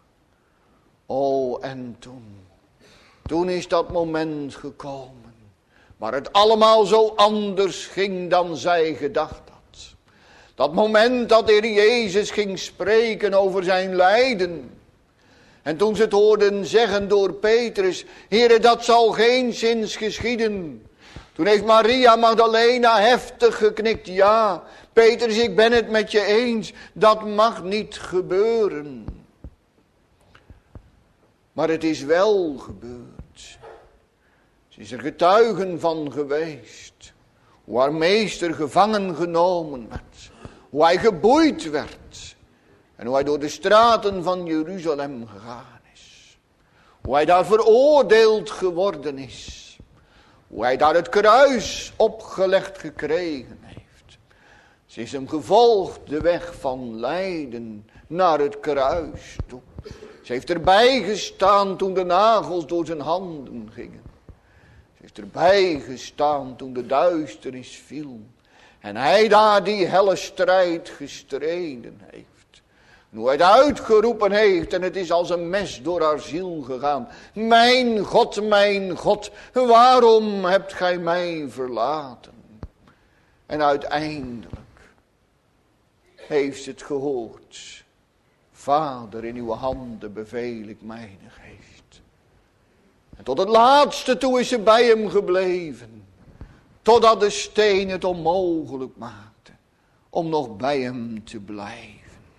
O, en toen. Toen is dat moment gekomen. Waar het allemaal zo anders ging dan zij gedacht had. Dat moment dat de Heer Jezus ging spreken over zijn lijden. En toen ze het hoorden zeggen door Petrus: Heere, dat zal geenszins geschieden. Toen heeft Maria Magdalena heftig geknikt: ja, Petrus, ik ben het met je eens. Dat mag niet gebeuren. Maar het is wel gebeurd. Ze is er getuigen van geweest. Hoe haar meester gevangen genomen werd. Hoe hij geboeid werd. En hoe hij door de straten van Jeruzalem gegaan is. Hoe hij daar veroordeeld geworden is. Hoe hij daar het kruis opgelegd gekregen heeft. Ze is hem gevolgd de weg van lijden naar het kruis toe. Ze heeft erbij gestaan toen de nagels door zijn handen gingen. Ze heeft erbij gestaan toen de duisternis viel. En hij daar die helle strijd gestreden heeft. En hoe hij het uitgeroepen heeft en het is als een mes door haar ziel gegaan. Mijn God, mijn God, waarom hebt gij mij verlaten? En uiteindelijk heeft ze het gehoord. Vader, in uw handen beveel ik mijn geest. En tot het laatste toe is ze bij hem gebleven. Totdat de steen het onmogelijk maakte om nog bij hem te blijven.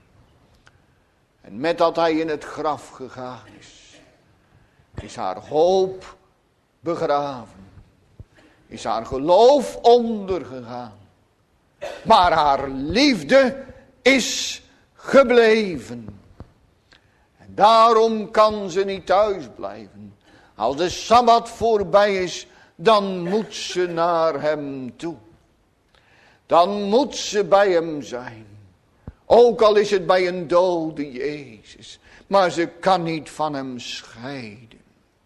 En met dat hij in het graf gegaan is, is haar hoop begraven. Is haar geloof ondergegaan. Maar haar liefde is gebleven. En daarom kan ze niet thuis blijven. Als de Sabbat voorbij is, dan moet ze naar hem toe. Dan moet ze bij hem zijn. Ook al is het bij een dode Jezus. Maar ze kan niet van hem scheiden.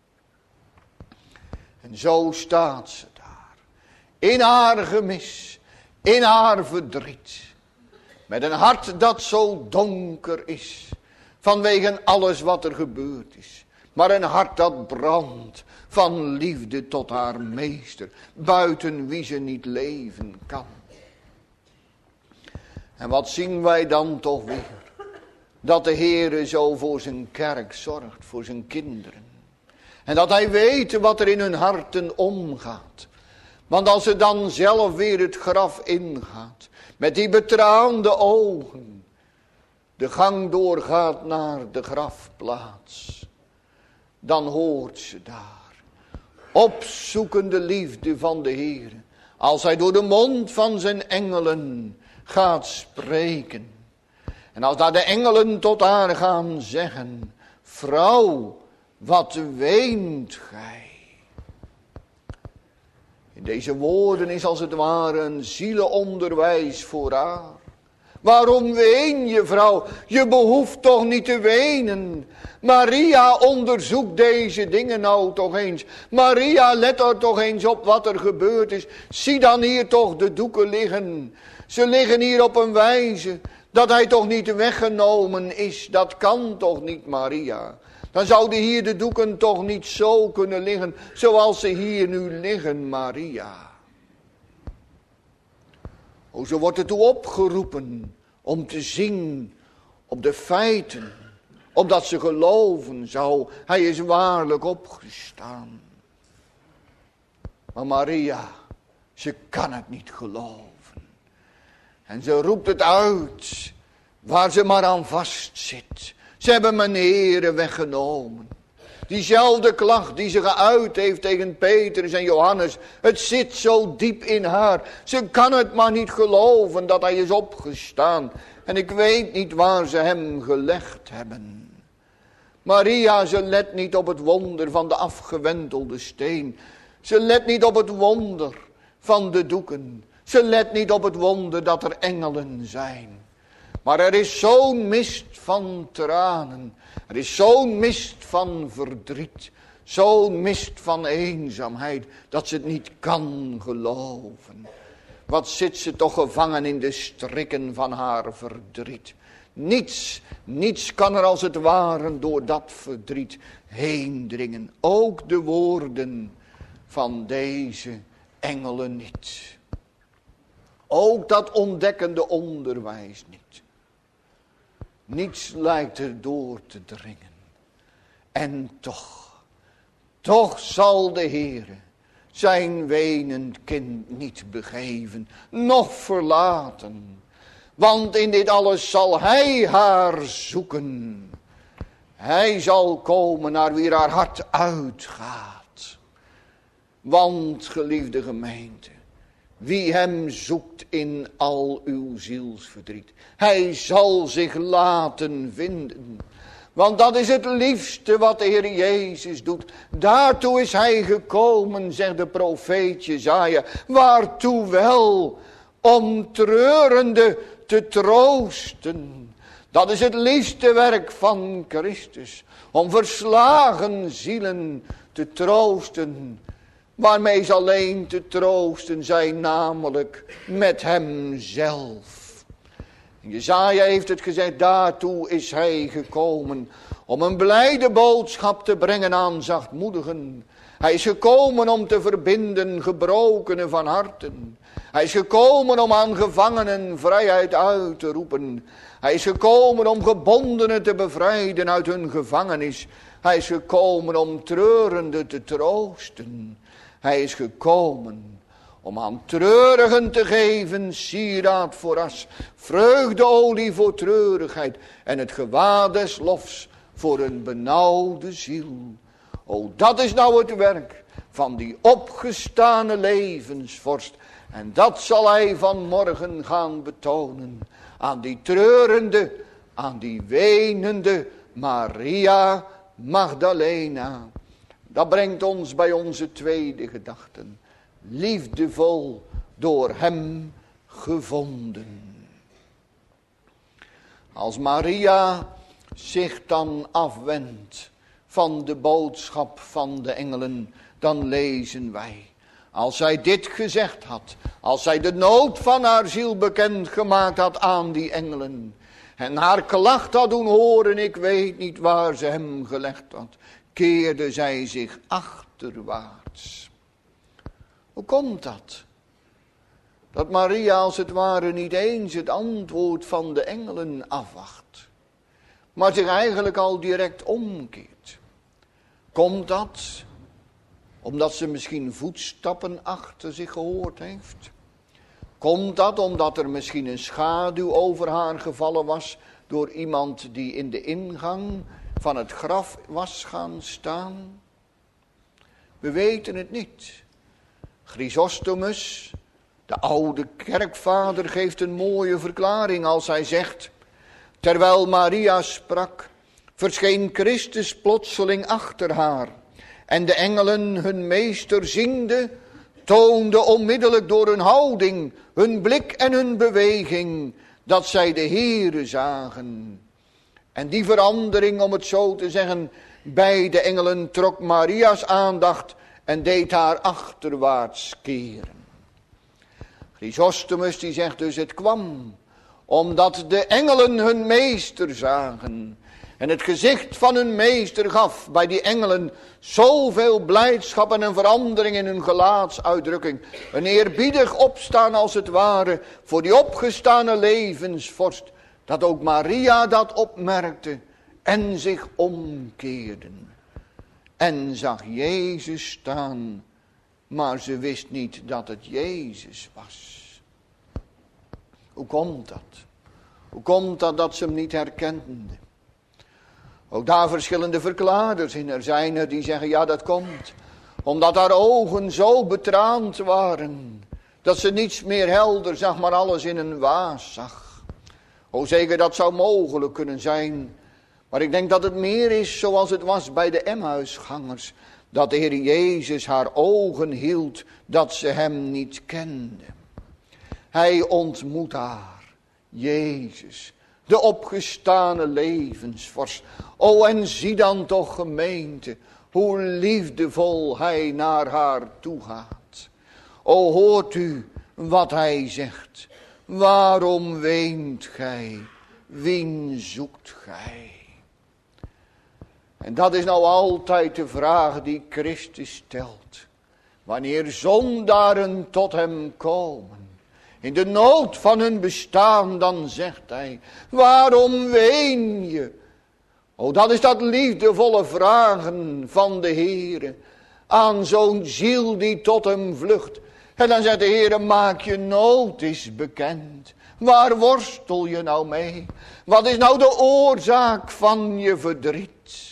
En zo staat ze daar. In haar gemis. In haar verdriet. Met een hart dat zo donker is. Vanwege alles wat er gebeurd is. Maar een hart dat brandt van liefde tot haar meester. Buiten wie ze niet leven kan. En wat zien wij dan toch weer? Dat de Heere zo voor zijn kerk zorgt. Voor zijn kinderen. En dat hij weet wat er in hun harten omgaat. Want als ze dan zelf weer het graf ingaat. Met die betraande ogen. De gang doorgaat naar de grafplaats. Dan hoort ze daar. Opzoekende liefde van de Heer. Als hij door de mond van zijn engelen gaat spreken. En als daar de engelen tot haar gaan zeggen. Vrouw, wat weent gij? In deze woorden is als het ware een zielenonderwijs voor haar. Waarom ween je, vrouw? Je behoeft toch niet te wenen. Maria, onderzoekt deze dingen nou toch eens. Maria, let er toch eens op wat er gebeurd is. Zie dan hier toch de doeken liggen. Ze liggen hier op een wijze Dat hij toch niet weggenomen is, dat kan toch niet, Maria. Dan zouden hier de doeken toch niet zo kunnen liggen, zoals ze hier nu liggen, Maria. O, zo wordt er toe opgeroepen om te zien op de feiten, opdat ze geloven zou, hij is waarlijk opgestaan. Maar Maria, ze kan het niet geloven. En ze roept het uit, waar ze maar aan vastzit. Ze hebben mijn Heere weggenomen. Diezelfde klacht die ze geuit heeft tegen Petrus en Johannes. Het zit zo diep in haar. Ze kan het maar niet geloven dat hij is opgestaan. En ik weet niet waar ze hem gelegd hebben. Maria, ze let niet op het wonder van de afgewentelde steen. Ze let niet op het wonder van de doeken. Ze let niet op het wonder dat er engelen zijn. Maar er is zo'n mist van tranen. Er is zo'n mist van verdriet. Zo'n mist van eenzaamheid. Dat ze het niet kan geloven. Wat zit ze toch gevangen in de strikken van haar verdriet. Niets, niets kan er als het ware door dat verdriet heen dringen. Ook de woorden van deze engelen niet. Ook dat ontdekkende onderwijs niet. Niets lijkt er door te dringen. En toch, toch zal de Heere zijn wenend kind niet begeven, noch verlaten. Want in dit alles zal hij haar zoeken. Hij zal komen naar wie haar hart uitgaat. Want, geliefde gemeente, wie hem zoekt in al uw zielsverdriet, hij zal zich laten vinden. Want dat is het liefste wat de Heer Jezus doet. Daartoe is hij gekomen, zegt de profeet Jesaja. Waartoe wel? Om treurende te troosten. Dat is het liefste werk van Christus. Om verslagen zielen te troosten. Waarmee ze alleen te troosten zijn, namelijk met hemzelf. Jesaja heeft het gezegd, daartoe is hij gekomen. Om een blijde boodschap te brengen aan zachtmoedigen. Hij is gekomen om te verbinden gebrokenen van harten. Hij is gekomen om aan gevangenen vrijheid uit te roepen. Hij is gekomen om gebondenen te bevrijden uit hun gevangenis. Hij is gekomen om treurenden te troosten. Hij is gekomen om aan treurigen te geven sieraad voor as, vreugdeolie voor treurigheid en het gewaad des lofs voor een benauwde ziel. O, dat is nou het werk van die opgestane levensvorst. En dat zal hij vanmorgen gaan betonen aan die treurende, aan die wenende Maria Magdalena. Dat brengt ons bij onze tweede gedachten. Liefdevol door hem gevonden. Als Maria zich dan afwendt van de boodschap van de engelen, dan lezen wij. Als zij dit gezegd had, als zij de nood van haar ziel bekendgemaakt had aan die engelen, en haar klacht had doen horen, ik weet niet waar ze hem gelegd had, keerde zij zich achterwaarts. Hoe komt dat? Dat Maria als het ware niet eens het antwoord van de engelen afwacht, maar zich eigenlijk al direct omkeert. Komt dat omdat ze misschien voetstappen achter zich gehoord heeft? Komt dat omdat er misschien een schaduw over haar gevallen was door iemand die in de ingang van het graf was gaan staan? We weten het niet. Chrysostomus, de oude kerkvader, geeft een mooie verklaring als hij zegt: terwijl Maria sprak, verscheen Christus plotseling achter haar. En de engelen hun meester ziende, toonden onmiddellijk door hun houding, hun blik en hun beweging, dat zij de Heere zagen. En die verandering, om het zo te zeggen, bij de engelen trok Maria's aandacht en deed haar achterwaarts keren. Chrysostomus die zegt dus, het kwam Omdat de engelen hun meester zagen. En het gezicht van hun meester gaf bij die engelen zoveel blijdschap en een verandering in hun gelaatsuitdrukking. Een eerbiedig opstaan als het ware voor die opgestane levensvorst. Dat ook Maria dat opmerkte en zich omkeerde. En zag Jezus staan, maar ze wist niet dat het Jezus was. Hoe komt dat? Hoe komt dat dat ze hem niet herkenden? Ook daar verschillende verklaarders in. Er zijn er die zeggen, ja, dat komt omdat haar ogen zo betraand waren, dat ze niets meer helder zag, maar alles in een waas zag. O, zeker dat zou mogelijk kunnen zijn. Maar ik denk dat het meer is zoals het was bij de Emmausgangers. Dat de Heer Jezus haar ogen hield, dat ze hem niet kende. Hij ontmoet haar, Jezus, de opgestane levensvorst. O, en zie dan toch, gemeente, hoe liefdevol hij naar haar toe gaat. O, hoort u wat hij zegt. Waarom weent gij? Wien zoekt gij? En dat is nou altijd de vraag die Christus stelt. Wanneer zondaren tot hem komen, in de nood van hun bestaan, dan zegt hij, waarom ween je? O, dat is dat liefdevolle vragen van de Heere aan zo'n ziel die tot hem vlucht. En dan zegt de Heere, maak je nood eens bekend. Waar worstel je nou mee? Wat is nou de oorzaak van je verdriet?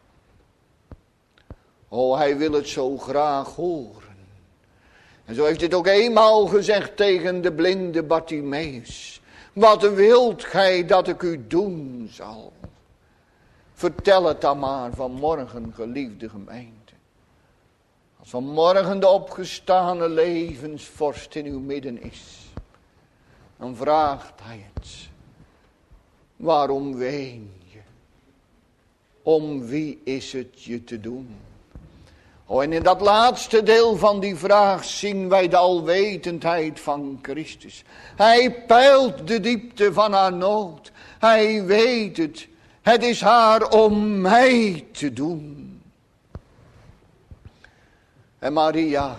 O, hij wil het zo graag horen. En zo heeft hij het ook eenmaal gezegd tegen de blinde Bartimeus. Wat wilt gij dat ik u doen zal? Vertel het dan maar vanmorgen, geliefde gemeente. Als vanmorgen de opgestane levensvorst in uw midden is, dan vraagt hij het. Waarom ween je? Om wie is het je te doen? Oh, en in dat laatste deel van die vraag zien wij de alwetendheid van Christus. Hij peilt de diepte van haar nood. Hij weet het. Het is haar om mij te doen. En Maria,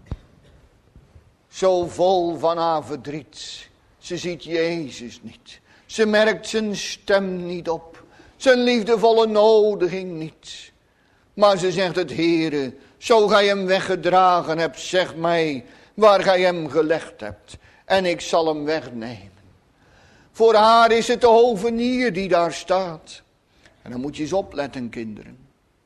zo vol van haar verdriet. Ze ziet Jezus niet. Ze merkt zijn stem niet op. Zijn liefdevolle nodiging niet. Maar ze zegt het, Heere, zo gij hem weggedragen hebt, zeg mij waar gij hem gelegd hebt. En ik zal hem wegnemen. Voor haar is het de hovenier die daar staat. En dan moet je eens opletten, kinderen.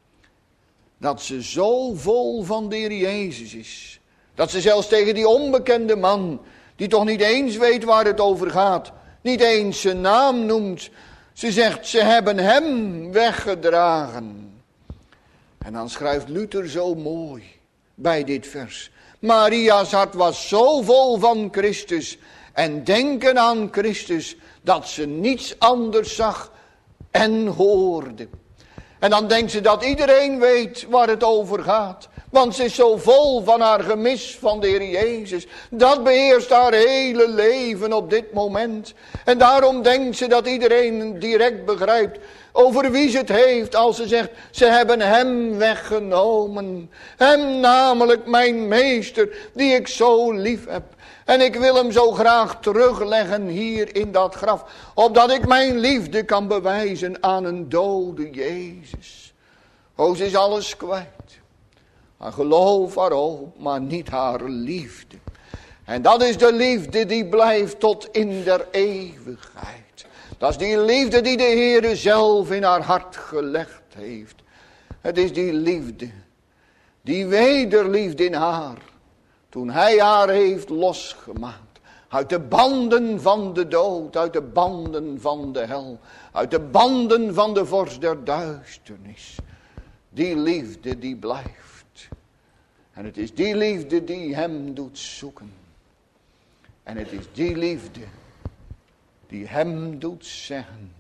Dat ze zo vol van de Heer Jezus is. Dat ze zelfs tegen die onbekende man, die toch niet eens weet waar het over gaat, niet eens zijn naam noemt. Ze zegt, ze hebben hem weggedragen. En dan schrijft Luther zo mooi bij dit vers. Maria's hart was zo vol van Christus en denken aan Christus, dat ze niets anders zag en hoorde. En dan denkt ze dat iedereen weet waar het over gaat. Want ze is zo vol van haar gemis van de Heer Jezus. Dat beheerst haar hele leven op dit moment. En daarom denkt ze dat iedereen direct begrijpt over wie ze het heeft als ze zegt, ze hebben hem weggenomen. Hem namelijk, mijn meester, die ik zo lief heb. En ik wil hem zo graag terugleggen hier in dat graf. Opdat ik mijn liefde kan bewijzen aan een dode Jezus. O, ze is alles kwijt. Haar geloof, haar hoop, maar niet haar liefde. En dat is de liefde die blijft tot in der eeuwigheid. Dat is die liefde die de Heere zelf in haar hart gelegd heeft. Het is die liefde, die wederliefde in haar, toen hij haar heeft losgemaakt. Uit de banden van de dood, uit de banden van de hel, uit de banden van de vorst der duisternis. Die liefde die blijft. En het is die liefde die hem doet zoeken. En het is die liefde die hem doet zeggen,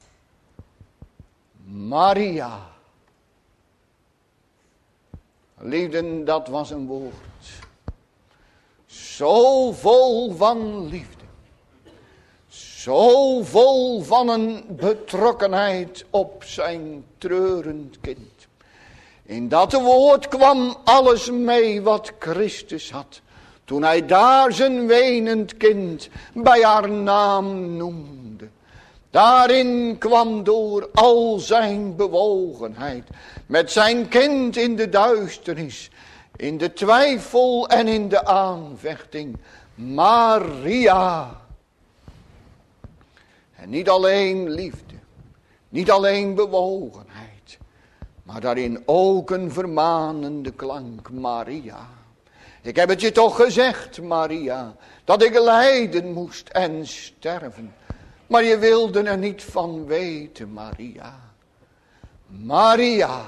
Maria. Liefden, dat was een woord. Zo vol van liefde. Zo vol van een betrokkenheid op zijn treurend kind. In dat woord kwam alles mee wat Christus had. Toen hij daar zijn wenend kind bij haar naam noemde. Daarin kwam door al zijn bewogenheid. Met zijn kind in de duisternis. In de twijfel en in de aanvechting. Maria. En niet alleen liefde. Niet alleen bewogenheid. Maar daarin ook een vermanende klank. Maria. Ik heb het je toch gezegd, Maria. Dat ik lijden moest en sterven. Maar je wilde er niet van weten, Maria. Maria.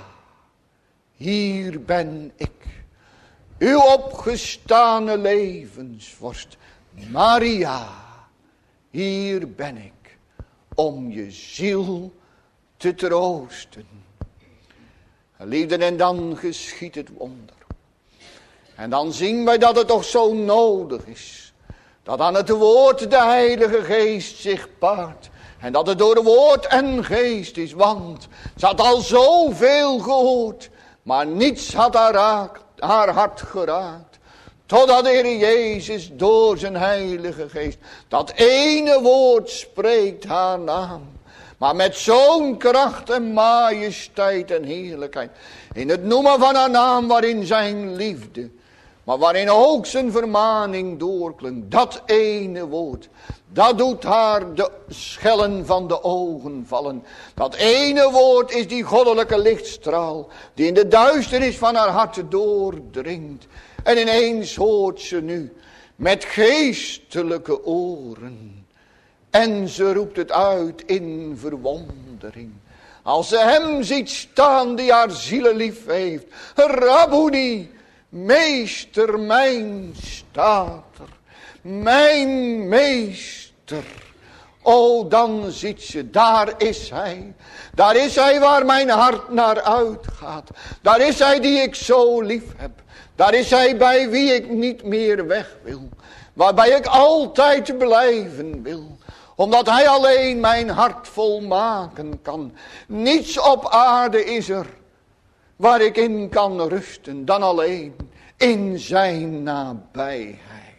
Hier ben ik. Uw opgestane levensvorst. Maria. Hier ben ik. Om je ziel te troosten. Geliefden, en dan geschiet het wonder. En dan zien wij dat het toch zo nodig is. Dat aan het woord de Heilige Geest zich paart. En dat het door woord en geest is. Want ze had al zoveel gehoord. Maar niets had haar, raakt, haar hart geraakt. Totdat de Heer Jezus door zijn Heilige Geest. Dat ene woord spreekt haar naam. Maar met zo'n kracht en majesteit en heerlijkheid. In het noemen van haar naam waarin zijn liefde. Maar waarin ook zijn vermaning doorklinkt. Dat ene woord. Dat doet haar de schellen van de ogen vallen. Dat ene woord is die goddelijke lichtstraal. Die in de duisternis van haar hart doordringt. En ineens hoort ze nu. Met geestelijke oren. En ze roept het uit in verwondering. Als ze hem ziet staan die haar zielen lief heeft. Rabboni. Meester, mijn staat er, mijn meester. O, dan ziet ze, daar is hij. Daar is hij waar mijn hart naar uitgaat. Daar is hij die ik zo lief heb. Daar is hij bij wie ik niet meer weg wil. Waarbij ik altijd blijven wil. Omdat hij alleen mijn hart volmaken kan. Niets op aarde is er waar ik in kan rusten dan alleen in zijn nabijheid.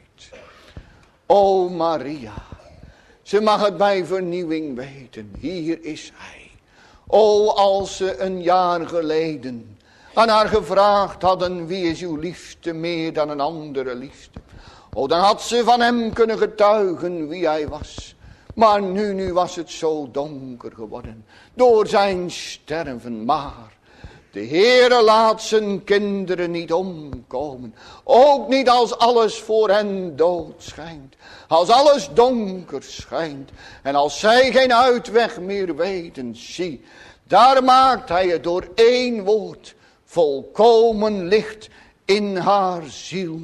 O Maria, ze mag het bij vernieuwing weten, hier is hij. O, als ze een jaar geleden aan haar gevraagd hadden, wie is uw liefste meer dan een andere liefste. O, dan had ze van hem kunnen getuigen wie hij was. Maar nu, nu was het zo donker geworden door zijn sterven, maar de Heere laat zijn kinderen niet omkomen. Ook niet als alles voor hen dood schijnt. Als alles donker schijnt. En als zij geen uitweg meer weten. Zie, daar maakt hij het door één woord volkomen licht in haar ziel.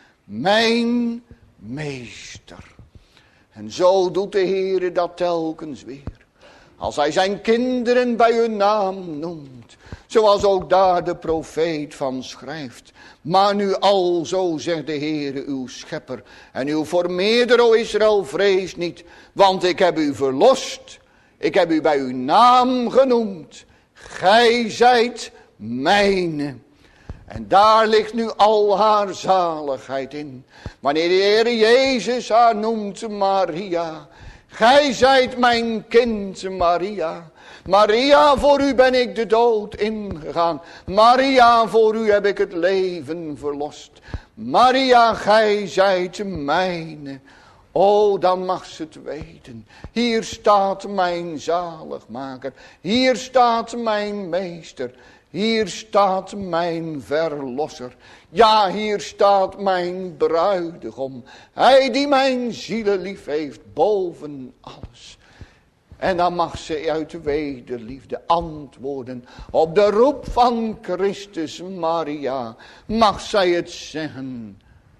Mijn meester. En zo doet de Heere dat telkens weer. Als hij zijn kinderen bij hun naam noemt. Zoals ook daar de profeet van schrijft. Maar nu al zo zegt de Heere uw schepper. En uw vermeerder, o Israël, vrees niet. Want ik heb u verlost. Ik heb u bij uw naam genoemd. Gij zijt mijne. En daar ligt nu al haar zaligheid in. Wanneer de Heer Jezus haar noemt Maria. Gij zijt mijn kind Maria. Maria, voor u ben ik de dood ingegaan. Maria, voor u heb ik het leven verlost. Maria, gij zijt mijne. O, dan mag ze het weten. Hier staat mijn zaligmaker. Hier staat mijn meester. Hier staat mijn verlosser. Ja, hier staat mijn bruidegom. Hij die mijn zielen lief heeft boven alles. En dan mag ze uit wederliefde antwoorden op de roep van Christus Maria. Mag zij het zeggen.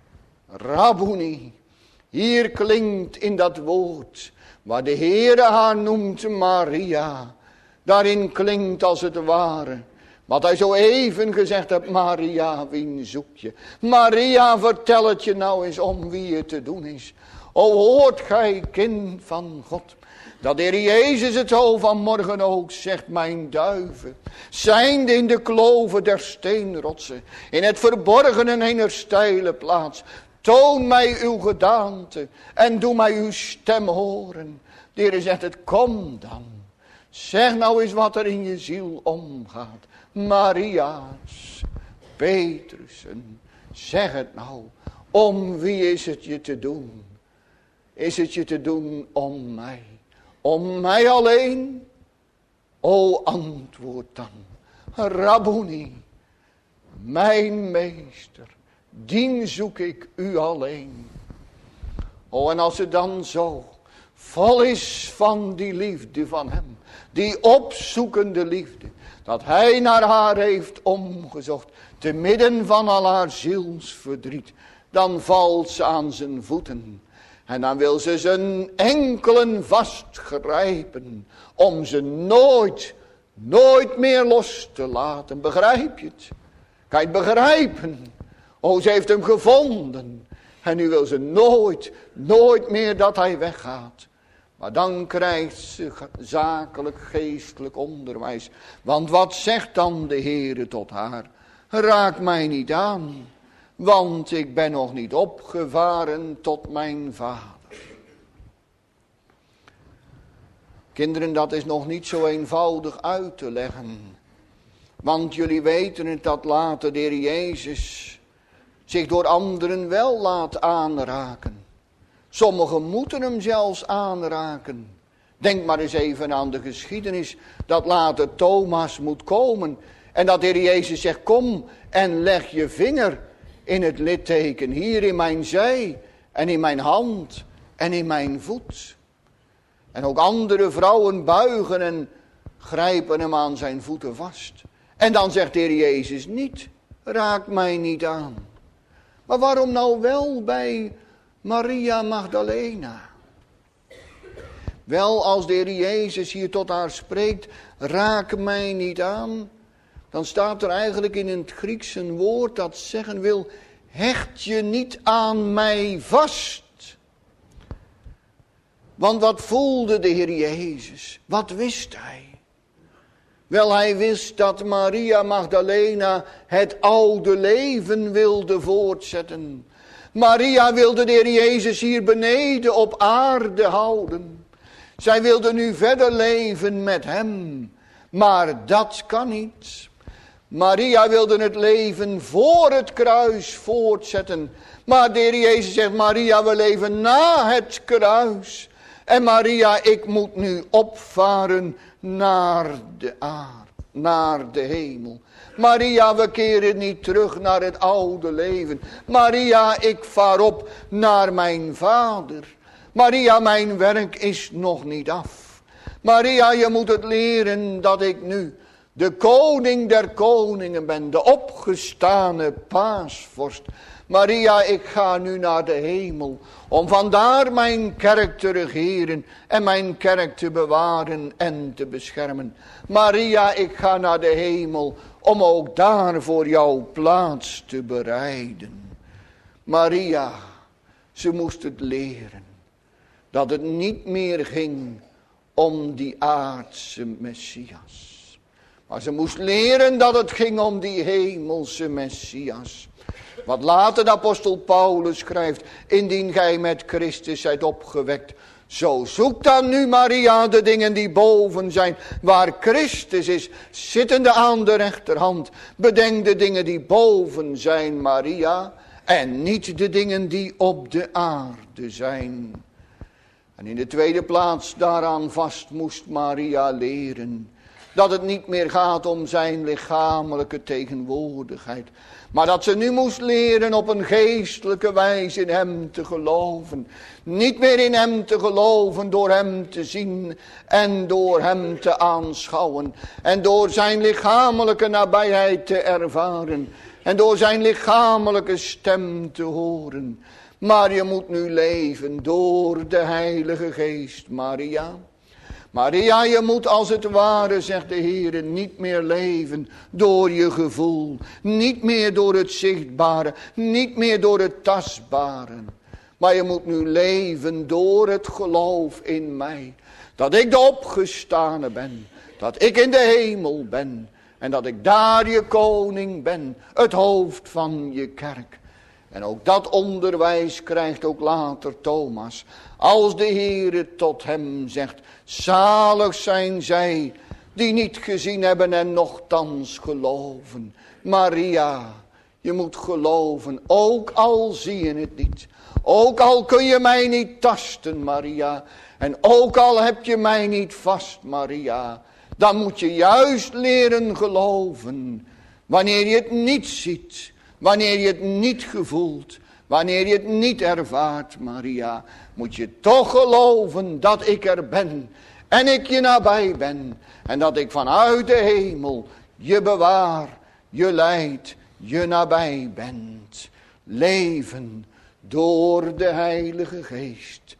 Rabboni. Hier klinkt in dat woord waar de Heere haar noemt Maria. Daarin klinkt als het ware wat hij zo even gezegd heeft. Maria, wien zoek je? Maria, vertel het je nou eens om wie het te doen is. O hoort gij kind van God, dat de Heer Jezus het zo vanmorgen ook zegt, mijn duiven, zijnde in de kloven der steenrotsen, in het verborgene eener steile plaats, toon mij uw gedaante en doe mij uw stem horen. De Heer zegt het, kom dan. Zeg nou eens wat er in je ziel omgaat. Maria's, Petrussen, zeg het nou. Om wie is het je te doen? Is het je te doen om mij? Om mij alleen? O, antwoord dan. Rabboni, mijn meester, dien zoek ik u alleen. O, en als het dan zo vol is van die liefde van hem, die opzoekende liefde, dat hij naar haar heeft omgezocht, te midden van al haar zielsverdriet, dan valt ze aan zijn voeten. En dan wil ze zijn enkelen vastgrijpen, om ze nooit, nooit meer los te laten. Begrijp je het? Kan je het begrijpen? O, ze heeft hem gevonden. En nu wil ze nooit, nooit meer dat hij weggaat. Maar dan krijgt ze zakelijk, geestelijk onderwijs. Want wat zegt dan de Heere tot haar? Raak mij niet aan, want ik ben nog niet opgevaren tot mijn vader. Kinderen, dat is nog niet zo eenvoudig uit te leggen. Want jullie weten het, dat later de Heer Jezus zich door anderen wel laat aanraken. Sommigen moeten hem zelfs aanraken. Denk maar eens even aan de geschiedenis, dat later Thomas moet komen. En dat de Heer Jezus zegt, kom en leg je vinger in het litteken, hier in mijn zij en in mijn hand en in mijn voet. En ook andere vrouwen buigen en grijpen hem aan zijn voeten vast. En dan zegt de Heer Jezus niet, raak mij niet aan. Maar waarom nou wel bij Maria Magdalena? Wel, als de Heer Jezus hier tot haar spreekt, raak mij niet aan, dan staat er eigenlijk in het Grieks een woord dat zeggen wil, hecht je niet aan mij vast. Want wat voelde de Heer Jezus? Wat wist hij? Wel, hij wist dat Maria Magdalena het oude leven wilde voortzetten. Maria wilde de Heer Jezus hier beneden op aarde houden. Zij wilde nu verder leven met hem. Maar dat kan niet. Maria wilde het leven voor het kruis voortzetten. Maar de Heer Jezus zegt, Maria, we leven na het kruis. En Maria, ik moet nu opvaren naar de aarde, naar de hemel. Maria, we keren niet terug naar het oude leven. Maria, ik vaar op naar mijn vader. Maria, mijn werk is nog niet af. Maria, je moet het leren dat ik nu de koning der koningen ben, de opgestane paasvorst. Maria, ik ga nu naar de hemel, om vandaar mijn kerk te regeren en mijn kerk te bewaren en te beschermen. Maria, ik ga naar de hemel, om ook daar voor jou plaats te bereiden. Maria, ze moest het leren, dat het niet meer ging om die aardse Messias. Maar ze moest leren dat het ging om die hemelse Messias. Wat later de apostel Paulus schrijft, indien gij met Christus zijt opgewekt, zo zoek dan nu, Maria, de dingen die boven zijn, waar Christus is, zittende aan de rechterhand. Bedenk de dingen die boven zijn, Maria, en niet de dingen die op de aarde zijn. En in de tweede plaats daaraan vast moest Maria leren dat het niet meer gaat om zijn lichamelijke tegenwoordigheid, maar dat ze nu moest leren op een geestelijke wijze in hem te geloven. Niet meer in hem te geloven door hem te zien en door hem te aanschouwen. En door zijn lichamelijke nabijheid te ervaren. En door zijn lichamelijke stem te horen. Maar je moet nu leven door de Heilige Geest, Maria. Maria, je moet als het ware, zegt de Heer, niet meer leven door je gevoel. Niet meer door het zichtbare, niet meer door het tastbare. Maar je moet nu leven door het geloof in mij. Dat ik de opgestane ben. Dat ik in de hemel ben. En dat ik daar je koning ben. Het hoofd van je kerk. En ook dat onderwijs krijgt ook later Thomas. Als de Heere tot hem zegt. Zalig zijn zij die niet gezien hebben en nochtans geloven. Maria, je moet geloven. Ook al zie je het niet. Ook al kun je mij niet tasten, Maria. En ook al heb je mij niet vast, Maria. Dan moet je juist leren geloven. Wanneer je het niet ziet. Wanneer je het niet gevoelt. Wanneer je het niet ervaart, Maria. Moet je toch geloven dat ik er ben. En ik je nabij ben. En dat ik vanuit de hemel je bewaar. Je leidt. Je nabij bent. Leven door de Heilige Geest.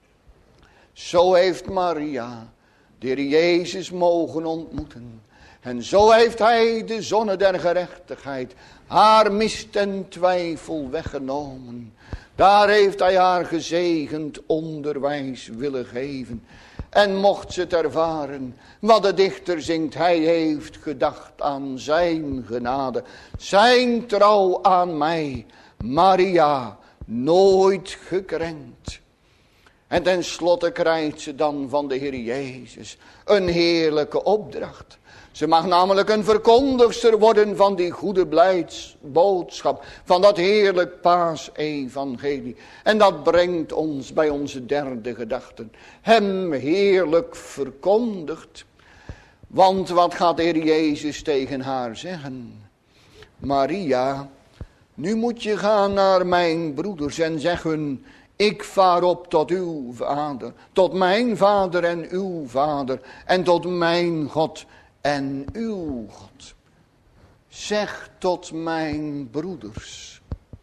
Zo heeft Maria de Heer Jezus mogen ontmoeten. En zo heeft hij de zonne der gerechtigheid, haar mist en twijfel weggenomen. Daar heeft hij haar gezegend onderwijs willen geven. En mocht ze het ervaren, wat de dichter zingt, hij heeft gedacht aan zijn genade, zijn trouw aan mij, Maria, nooit gekrenkt. En tenslotte krijgt ze dan van de Heer Jezus een heerlijke opdracht. Ze mag namelijk een verkondigster worden van die goede blijdsboodschap, van dat heerlijk paasevangelie. En dat brengt ons bij onze derde gedachte. Hem heerlijk verkondigd. Want wat gaat de Heer Jezus tegen haar zeggen? Maria, nu moet je gaan naar mijn broeders en zeggen, ik vaar op tot uw vader, tot mijn vader en uw vader, en tot mijn God en uw God. Zeg tot mijn broeders.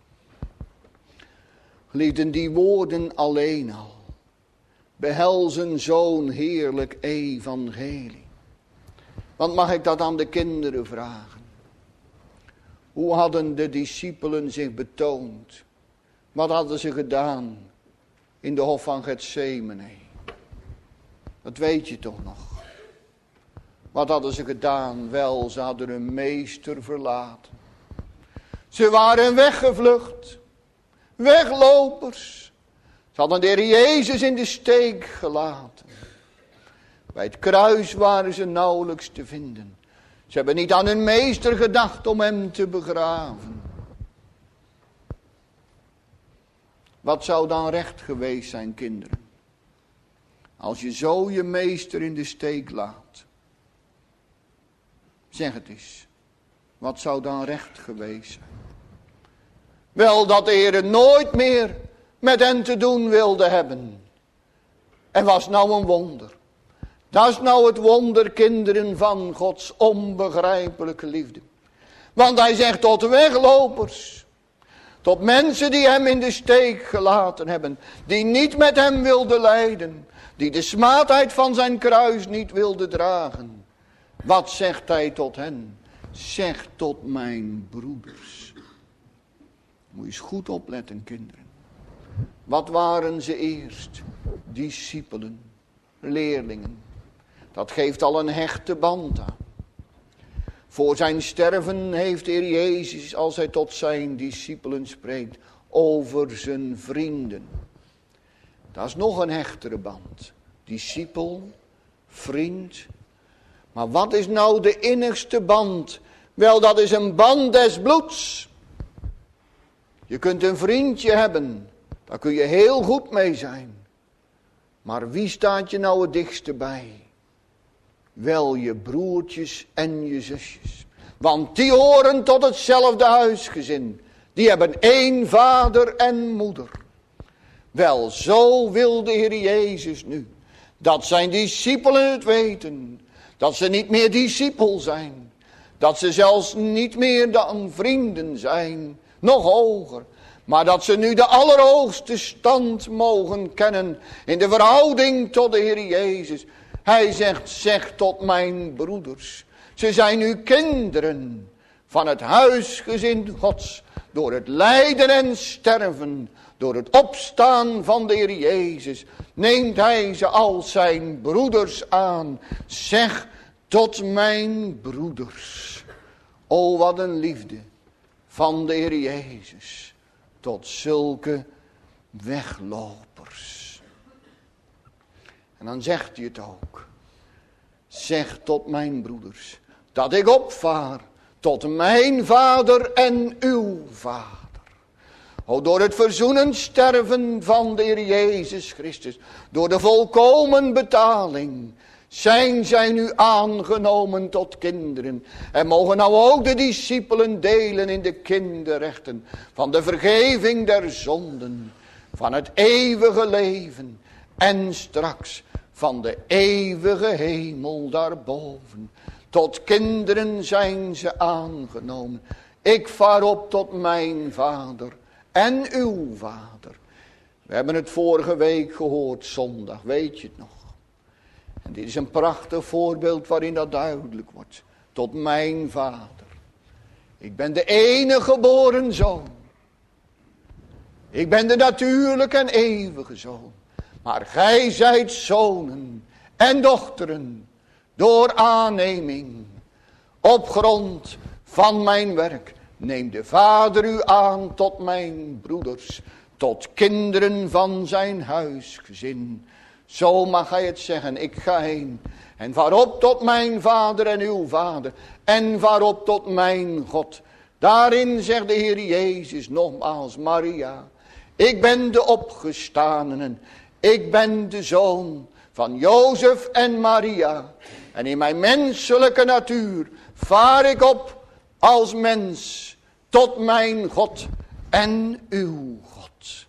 Geliefden, die woorden alleen al behelzen zo'n heerlijk evangelie. Want mag ik dat aan de kinderen vragen? Hoe hadden de discipelen zich betoond? Wat hadden ze gedaan in de hof van Getsemane? Dat weet je toch nog? Wat hadden ze gedaan? Wel, ze hadden hun meester verlaten. Ze waren weggevlucht. Weglopers. Ze hadden de Heer Jezus in de steek gelaten. Bij het kruis waren ze nauwelijks te vinden. Ze hebben niet aan hun meester gedacht om hem te begraven. Wat zou dan recht geweest zijn, kinderen? Als je zo je meester in de steek laat. Zeg het eens. Wat zou dan recht geweest zijn? Wel, dat de Heer nooit meer met hen te doen wilde hebben. En was nou een wonder. Dat is nou het wonder, kinderen, van Gods onbegrijpelijke liefde. Want hij zegt tot weglopers. Tot mensen die hem in de steek gelaten hebben. Die niet met hem wilden lijden. Die de smaadheid van zijn kruis niet wilden dragen. Wat zegt hij tot hen? Zeg tot mijn broeders. Moet je eens goed opletten, kinderen. Wat waren ze eerst? Discipelen, leerlingen. Dat geeft al een hechte band aan. Voor zijn sterven heeft de Heer Jezus, als hij tot zijn discipelen spreekt, over zijn vrienden. Dat is nog een hechtere band. Discipel, vriend. Maar wat is nou de innigste band? Wel, dat is een band des bloeds. Je kunt een vriendje hebben. Daar kun je heel goed mee zijn. Maar wie staat je nou het dichtste bij? Wel, je broertjes en je zusjes. Want die horen tot hetzelfde huisgezin. Die hebben één vader en moeder. Wel, zo wil de Heer Jezus nu. Dat zijn discipelen het weten. Dat ze niet meer discipel zijn. Dat ze zelfs niet meer dan vrienden zijn. Nog hoger. Maar dat ze nu de allerhoogste stand mogen kennen. In de verhouding tot de Heer Jezus. Hij zegt, zeg tot mijn broeders. Ze zijn nu kinderen van het huisgezin Gods. Door het lijden en sterven. Door het opstaan van de Heer Jezus neemt hij ze als zijn broeders aan. Zeg tot mijn broeders. O, wat een liefde van de Heer Jezus tot zulke weglopers. En dan zegt hij het ook. Zeg tot mijn broeders dat ik opvaar tot mijn vader en uw vader. O, door het verzoenend sterven van de Heer Jezus Christus, door de volkomen betaling, zijn zij nu aangenomen tot kinderen. En mogen nou ook de discipelen delen in de kinderrechten van de vergeving der zonden, van het eeuwige leven en straks van de eeuwige hemel daarboven. Tot kinderen zijn ze aangenomen. Ik vaar op tot mijn vader en uw vader. We hebben het vorige week gehoord, zondag, weet je het nog? En dit is een prachtig voorbeeld waarin dat duidelijk wordt. Tot mijn vader. Ik ben de enige geboren zoon. Ik ben de natuurlijke en eeuwige zoon. Maar gij zijt zonen en dochteren door aanneming. Op grond van mijn werk neemt de Vader u aan tot mijn broeders, tot kinderen van zijn huisgezin. Zo mag hij het zeggen, ik ga heen en vaar op tot mijn vader en uw vader en vaar op tot mijn God. Daarin zegt de Heer Jezus nogmaals, Maria, ik ben de opgestane, ik ben de zoon van Jozef en Maria. En in mijn menselijke natuur vaar ik op als mens tot mijn God en uw God.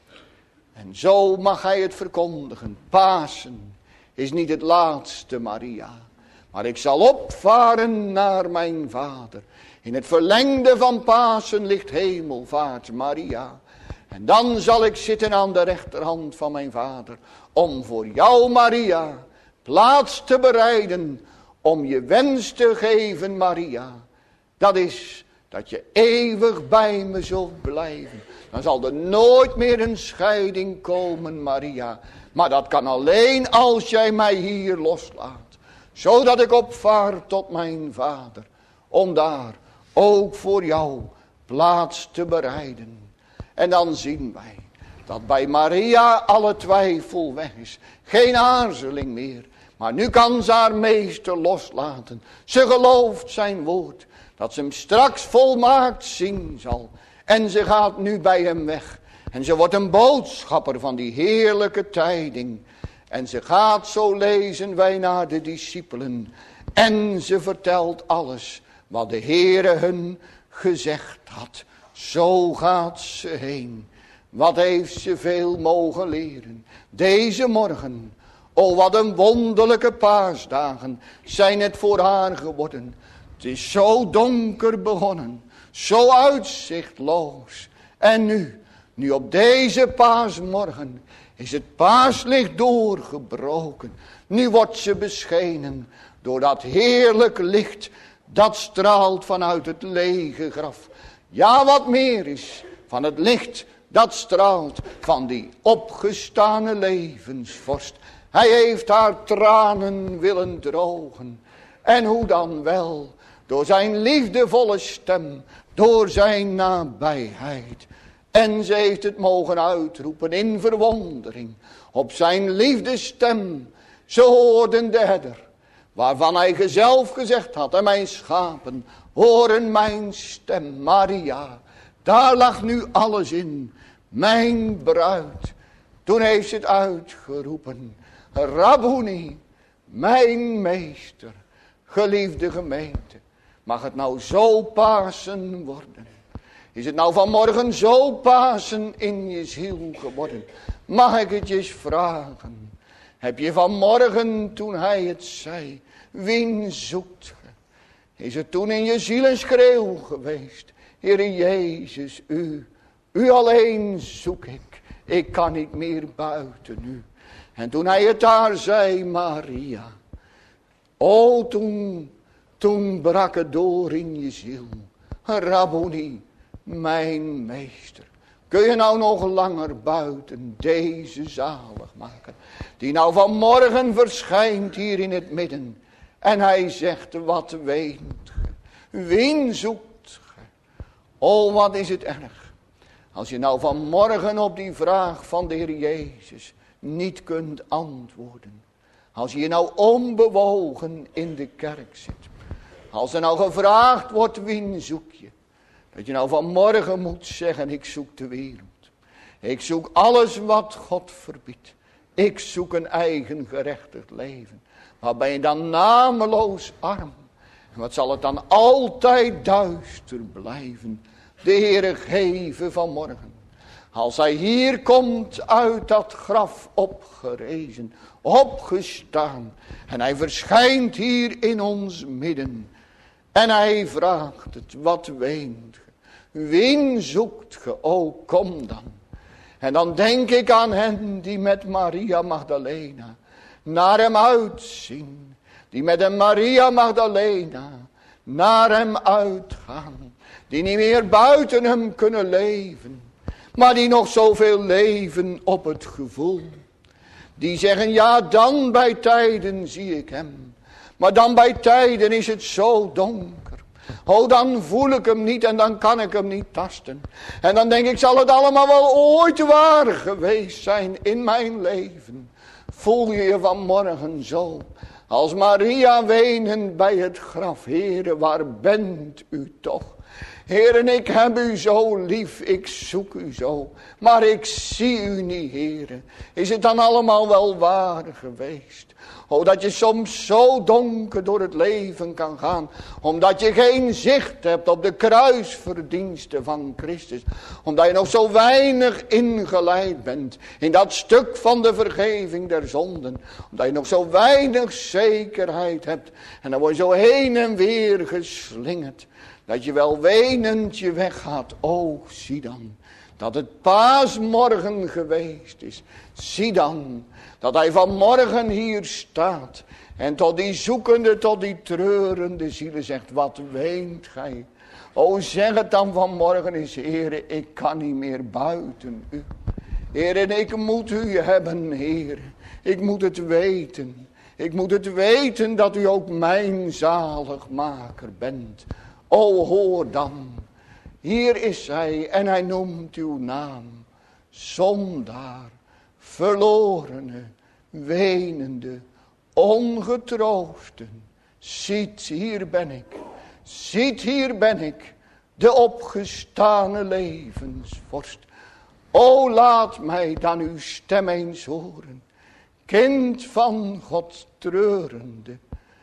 En zo mag hij het verkondigen. Pasen is niet het laatste, Maria. Maar ik zal opvaren naar mijn vader. In het verlengde van Pasen ligt hemelvaart, Maria. En dan zal ik zitten aan de rechterhand van mijn vader. Om voor jou, Maria, plaats te bereiden. Om je wens te geven, Maria. Dat is dat je eeuwig bij me zult blijven. Dan zal er nooit meer een scheiding komen, Maria. Maar dat kan alleen als jij mij hier loslaat. Zodat ik opvaar tot mijn vader. Om daar ook voor jou plaats te bereiden. En dan zien wij dat bij Maria alle twijfel weg is. Geen aarzeling meer. Maar nu kan ze haar meester loslaten. Ze gelooft zijn woord. Dat ze hem straks volmaakt zien zal. En ze gaat nu bij hem weg. En ze wordt een boodschapper van die heerlijke tijding. En ze gaat, zo lezen wij, naar de discipelen. En ze vertelt alles wat de Heere hun gezegd had. Zo gaat ze heen. Wat heeft ze veel mogen leren. Deze morgen. O, wat een wonderlijke paasdagen zijn het voor haar geworden. Het is zo donker begonnen. Zo uitzichtloos. En nu, nu op deze paasmorgen, is het paaslicht doorgebroken. Nu wordt ze beschenen door dat heerlijk licht dat straalt vanuit het lege graf. Ja, wat meer is van het licht dat straalt van die opgestane levensvorst. Hij heeft haar tranen willen drogen. En hoe dan wel? Door zijn liefdevolle stem, door zijn nabijheid. En ze heeft het mogen uitroepen in verwondering op zijn liefdesstem. Ze hoorden de herder, waarvan hij zelf gezegd had, en mijn schapen horen mijn stem. Maria, daar lag nu alles in, mijn bruid. Toen heeft ze het uitgeroepen, Rabboni, mijn meester, geliefde gemeente. Mag het nou zo Pasen worden? Is het nou vanmorgen zo Pasen in je ziel geworden? Mag ik het je eens vragen? Heb je vanmorgen, toen hij het zei, wien zoekt ge? Is het toen in je ziel een schreeuw geweest? Heere Jezus, u, u alleen zoek ik. Ik kan niet meer buiten u. En toen hij het daar zei, Maria. O, toen, toen brak het door in je ziel. Rabboni, mijn meester. Kun je nou nog langer buiten deze zaligmaker, die nou vanmorgen verschijnt hier in het midden. En hij zegt, wat weent ge? Wien zoekt ge? Oh, wat is het erg. Als je nou vanmorgen op die vraag van de Heer Jezus niet kunt antwoorden. Als je nou onbewogen in de kerk zit. Als er nou gevraagd wordt, wien zoek je? Dat je nou vanmorgen moet zeggen, ik zoek de wereld. Ik zoek alles wat God verbiedt. Ik zoek een eigen gerechtigd leven. Maar ben je dan nameloos arm? En wat zal het dan altijd duister blijven? De Heere geven vanmorgen. Als hij hier komt uit dat graf opgerezen, opgestaan. En hij verschijnt hier in ons midden. En hij vraagt het, wat weent ge? Wien zoekt ge? O, kom dan. En dan denk ik aan hen die met Maria Magdalena naar hem uitzien. Die met een Maria Magdalena naar hem uitgaan. Die niet meer buiten hem kunnen leven. Maar die nog zoveel leven op het gevoel. Die zeggen, ja, dan bij tijden zie ik hem. Maar dan bij tijden is het zo donker. Oh, dan voel ik hem niet en dan kan ik hem niet tasten. En dan denk ik, zal het allemaal wel ooit waar geweest zijn in mijn leven. Voel je je vanmorgen zo, als Maria wenend bij het graf. Heere, waar bent u toch? Heere, ik heb u zo lief, ik zoek u zo. Maar ik zie u niet, Heere. Is het dan allemaal wel waar geweest? Oh, dat je soms zo donker door het leven kan gaan. Omdat je geen zicht hebt op de kruisverdiensten van Christus. Omdat je nog zo weinig ingeleid bent in dat stuk van de vergeving der zonden. Omdat je nog zo weinig zekerheid hebt. En dan word je zo heen en weer geslingerd. Dat je wel wenend je weggaat. Oh, zie dan dat het paasmorgen geweest is. Zie dan dat hij vanmorgen hier staat. En tot die zoekende, tot die treurende zielen zegt, wat weent gij? O, zeg het dan vanmorgen eens, Heere, ik kan niet meer buiten u. Heere, ik moet u hebben, Heere. Ik moet het weten. Ik moet het weten dat u ook mijn zaligmaker bent. O, hoor dan. Hier is hij en hij noemt uw naam. Zondaar, verlorene, wenende, ongetroosten. Ziet, hier ben ik. Ziet, hier ben ik. De opgestane levensvorst. O, laat mij dan uw stem eens horen. Kind van God treurende.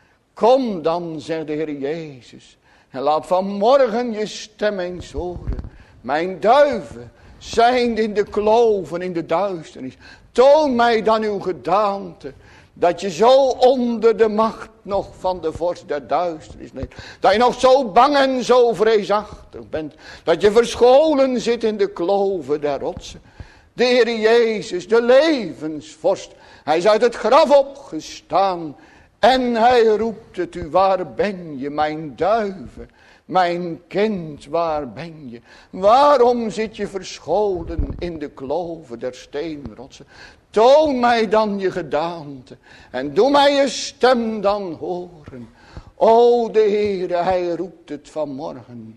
Kom dan, zegt de Heer Jezus. En laat vanmorgen je stem eens horen. Mijn duiven zijn in de kloven, in de duisternis. Toon mij dan uw gedaante. Dat je zo onder de macht nog van de vorst der duisternis leeft. Dat je nog zo bang en zo vreesachtig bent. Dat je verscholen zit in de kloven der rotsen. De Heer Jezus, de levensvorst. Hij is uit het graf opgestaan. En hij roept het u, waar ben je, mijn duiven, mijn kind, waar ben je? Waarom zit je verscholen in de kloven der steenrotsen? Toon mij dan je gedaante en doe mij je stem dan horen. O, de Heere, hij roept het vanmorgen.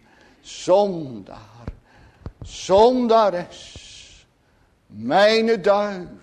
Zondaar, zondares, mijne duiven,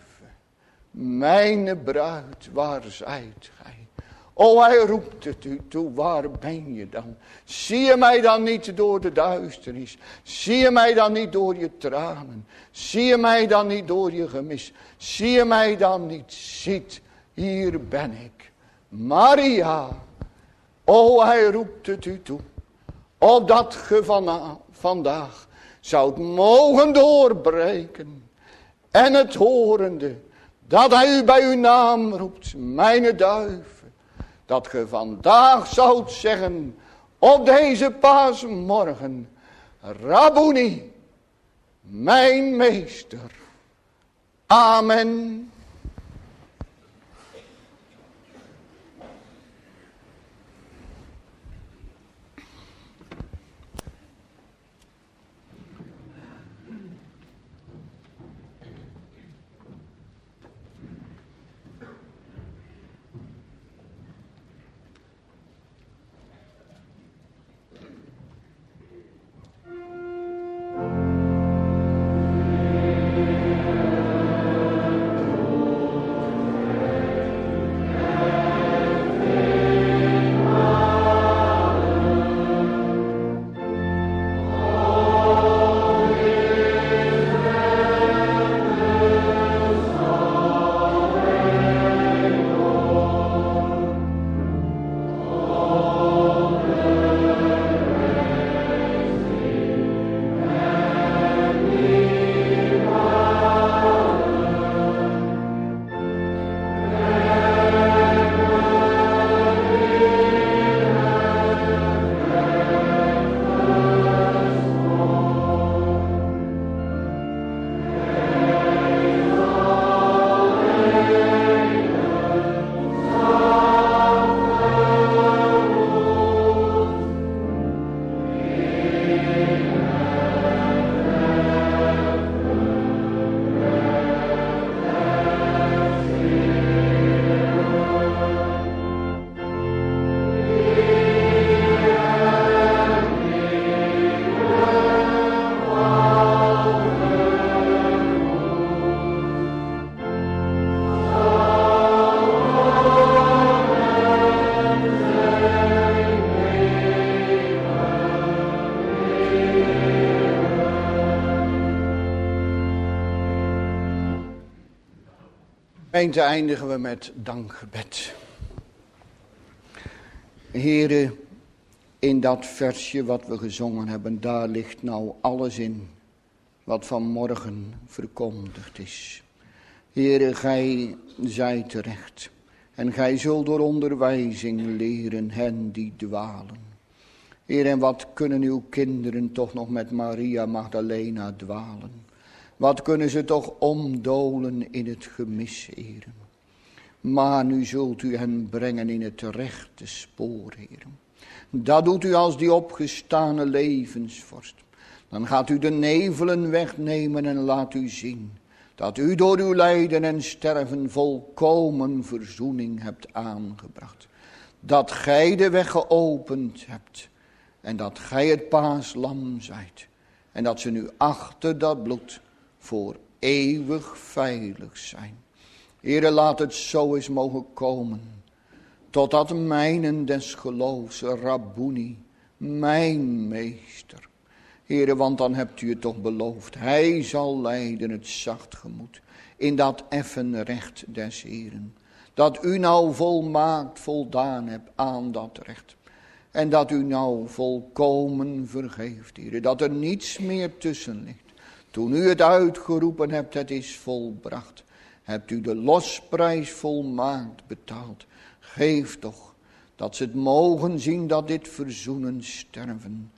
mijne bruid, waar zijt gij? O, hij roept het u toe, waar ben je dan? Zie je mij dan niet door de duisternis? Zie je mij dan niet door je tranen? Zie je mij dan niet door je gemis? Zie je mij dan niet? Ziet, hier ben ik. Maria, o, hij roept het u toe. Opdat ge van, vandaag zoudt mogen doorbreken. En het horende, dat hij u bij uw naam roept, mijn duif. Dat ge vandaag zoudt zeggen, op deze paasmorgen, Rabboni, mijn meester. Amen. Gemeente, eindigen we met dankgebed. Here, in dat versje wat we gezongen hebben, daar ligt nou alles in wat vanmorgen verkondigd is. Here, gij zijt terecht en gij zult door onderwijzing leren hen die dwalen. Heer, en wat kunnen uw kinderen toch nog met Maria Magdalena dwalen? Wat kunnen ze toch omdolen in het gemis, Heer? Maar nu zult u hen brengen in het rechte spoor, Heer. Dat doet u als die opgestane levensvorst. Dan gaat u de nevelen wegnemen en laat u zien dat u door uw lijden en sterven volkomen verzoening hebt aangebracht. Dat gij de weg geopend hebt en dat gij het paaslam zijt. En dat ze nu achter dat bloed voor eeuwig veilig zijn. Heere, laat het zo eens mogen komen, totdat mijnen des geloofs, Rabboni, mijn meester. Heere, want dan hebt u het toch beloofd, hij zal leiden het zacht gemoed, in dat effen recht des Heeren. Dat u nou volmaakt voldaan hebt aan dat recht. En dat u nou volkomen vergeeft, Heere, dat er niets meer tussen ligt. Toen u het uitgeroepen hebt, het is volbracht. Hebt u de losprijs volmaakt betaald. Geef toch dat ze het mogen zien dat dit verzoenen sterven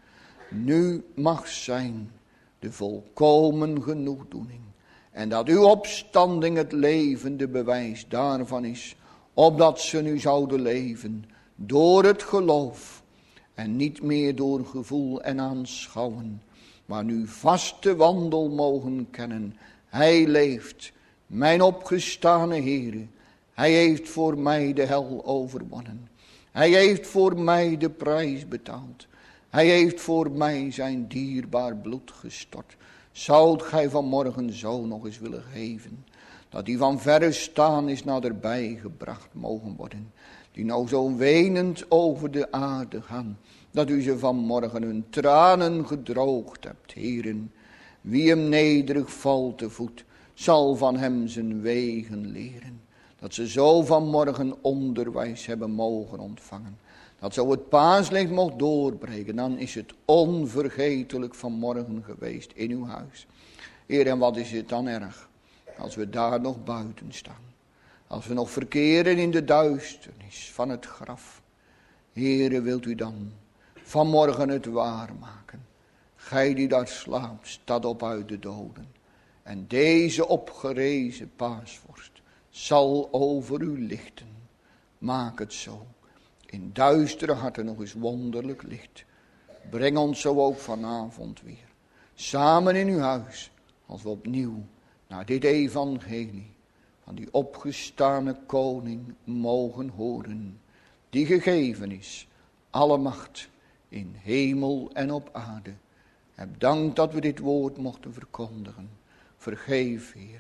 nu mag zijn de volkomen genoegdoening. En dat uw opstanding het levende bewijs daarvan is. Opdat ze nu zouden leven door het geloof en niet meer door gevoel en aanschouwen. Maar nu vaste wandel mogen kennen. Hij leeft, mijn opgestane Heere. Hij heeft voor mij de hel overwonnen. Hij heeft voor mij de prijs betaald. Hij heeft voor mij zijn dierbaar bloed gestort. Zoudt gij vanmorgen zo nog eens willen geven, dat die van verre staan is naderbij gebracht mogen worden. Die nou zo wenend over de aarde gaan, dat u ze vanmorgen hun tranen gedroogd hebt, heren. Wie hem nederig valt te voet, zal van hem zijn wegen leren. Dat ze zo vanmorgen onderwijs hebben mogen ontvangen. Dat zo het paaslicht mocht doorbreken, dan is het onvergetelijk vanmorgen geweest in uw huis. Heer, en wat is het dan erg, als we daar nog buiten staan. Als we nog verkeren in de duisternis van het graf. Heere, wilt u dan vanmorgen het waarmaken. Gij die daar slaapt, staat op uit de doden. En deze opgerezen paasvorst zal over u lichten. Maak het zo. In duistere harten nog eens wonderlijk licht. Breng ons zo ook vanavond weer. Samen in uw huis. Als we opnieuw naar dit evangelie van die opgestane koning mogen horen. Die gegeven is. Alle macht in hemel en op aarde. Heb dank dat we dit woord mochten verkondigen. Vergeef, Heer,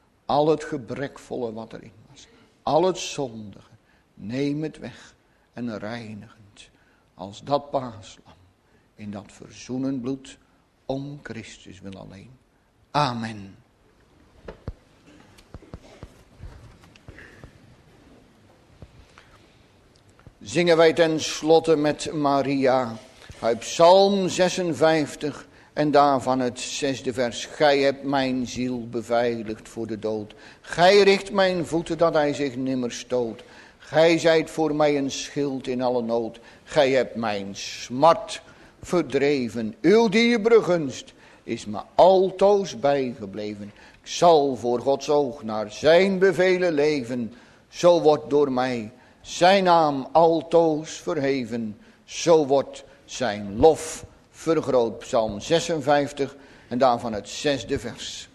al het gebrekvolle wat erin was. Al het zondige. Neem het weg. En reinigend als dat paaslam in dat verzoenend bloed om Christus wil alleen. Amen. Zingen wij ten slotte met Maria uit Psalm zesenvijftig en daarvan het zesde vers. Gij hebt mijn ziel beveiligd voor de dood. Gij richt mijn voeten dat hij zich nimmer stoot. Gij zijt voor mij een schild in alle nood. Gij hebt mijn smart verdreven. Uw dierbare gunst is me altoos bijgebleven. Ik zal voor Gods oog naar zijn bevelen leven. Zo wordt door mij zijn naam altoos verheven. Zo wordt zijn lof vergroot. Psalm zesenvijftig en daarvan het zesde vers.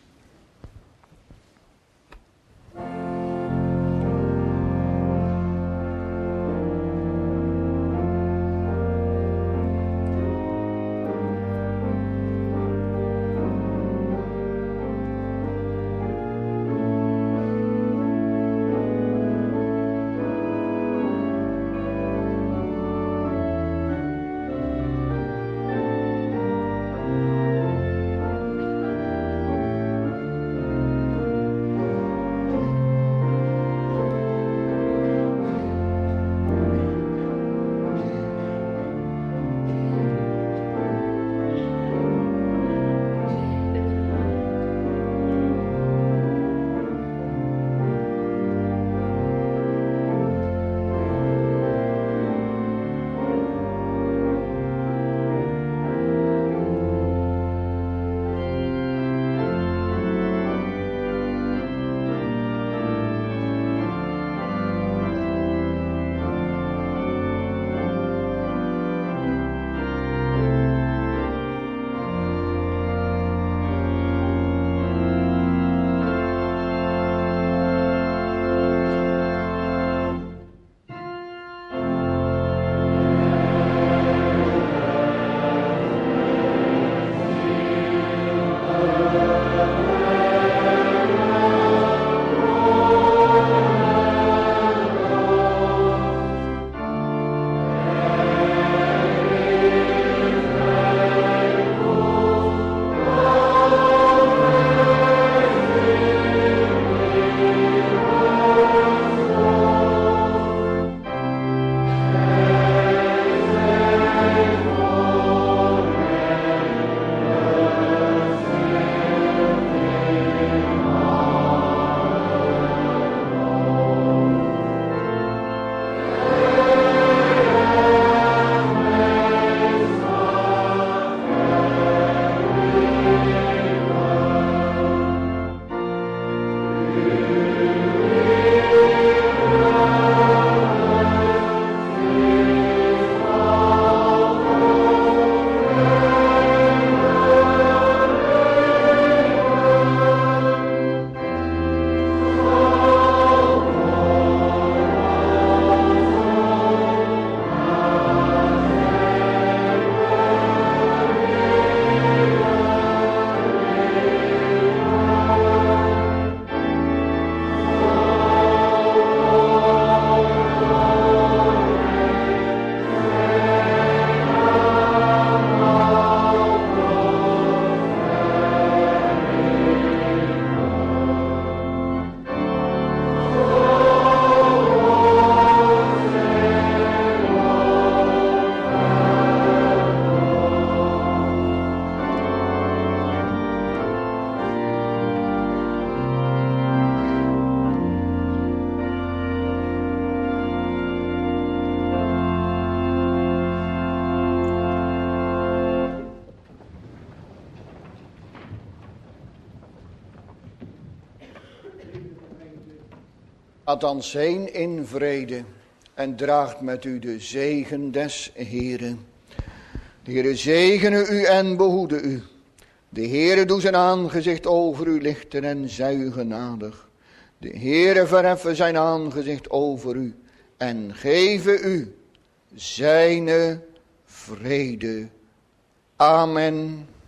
Althans heen in vrede en draagt met u de zegen des Heeren. De Heere zegene u en behoede u. De Heere doe zijn aangezicht over u lichten en zij u genadig. De Heere verheffen zijn aangezicht over u en geven u zijne vrede. Amen.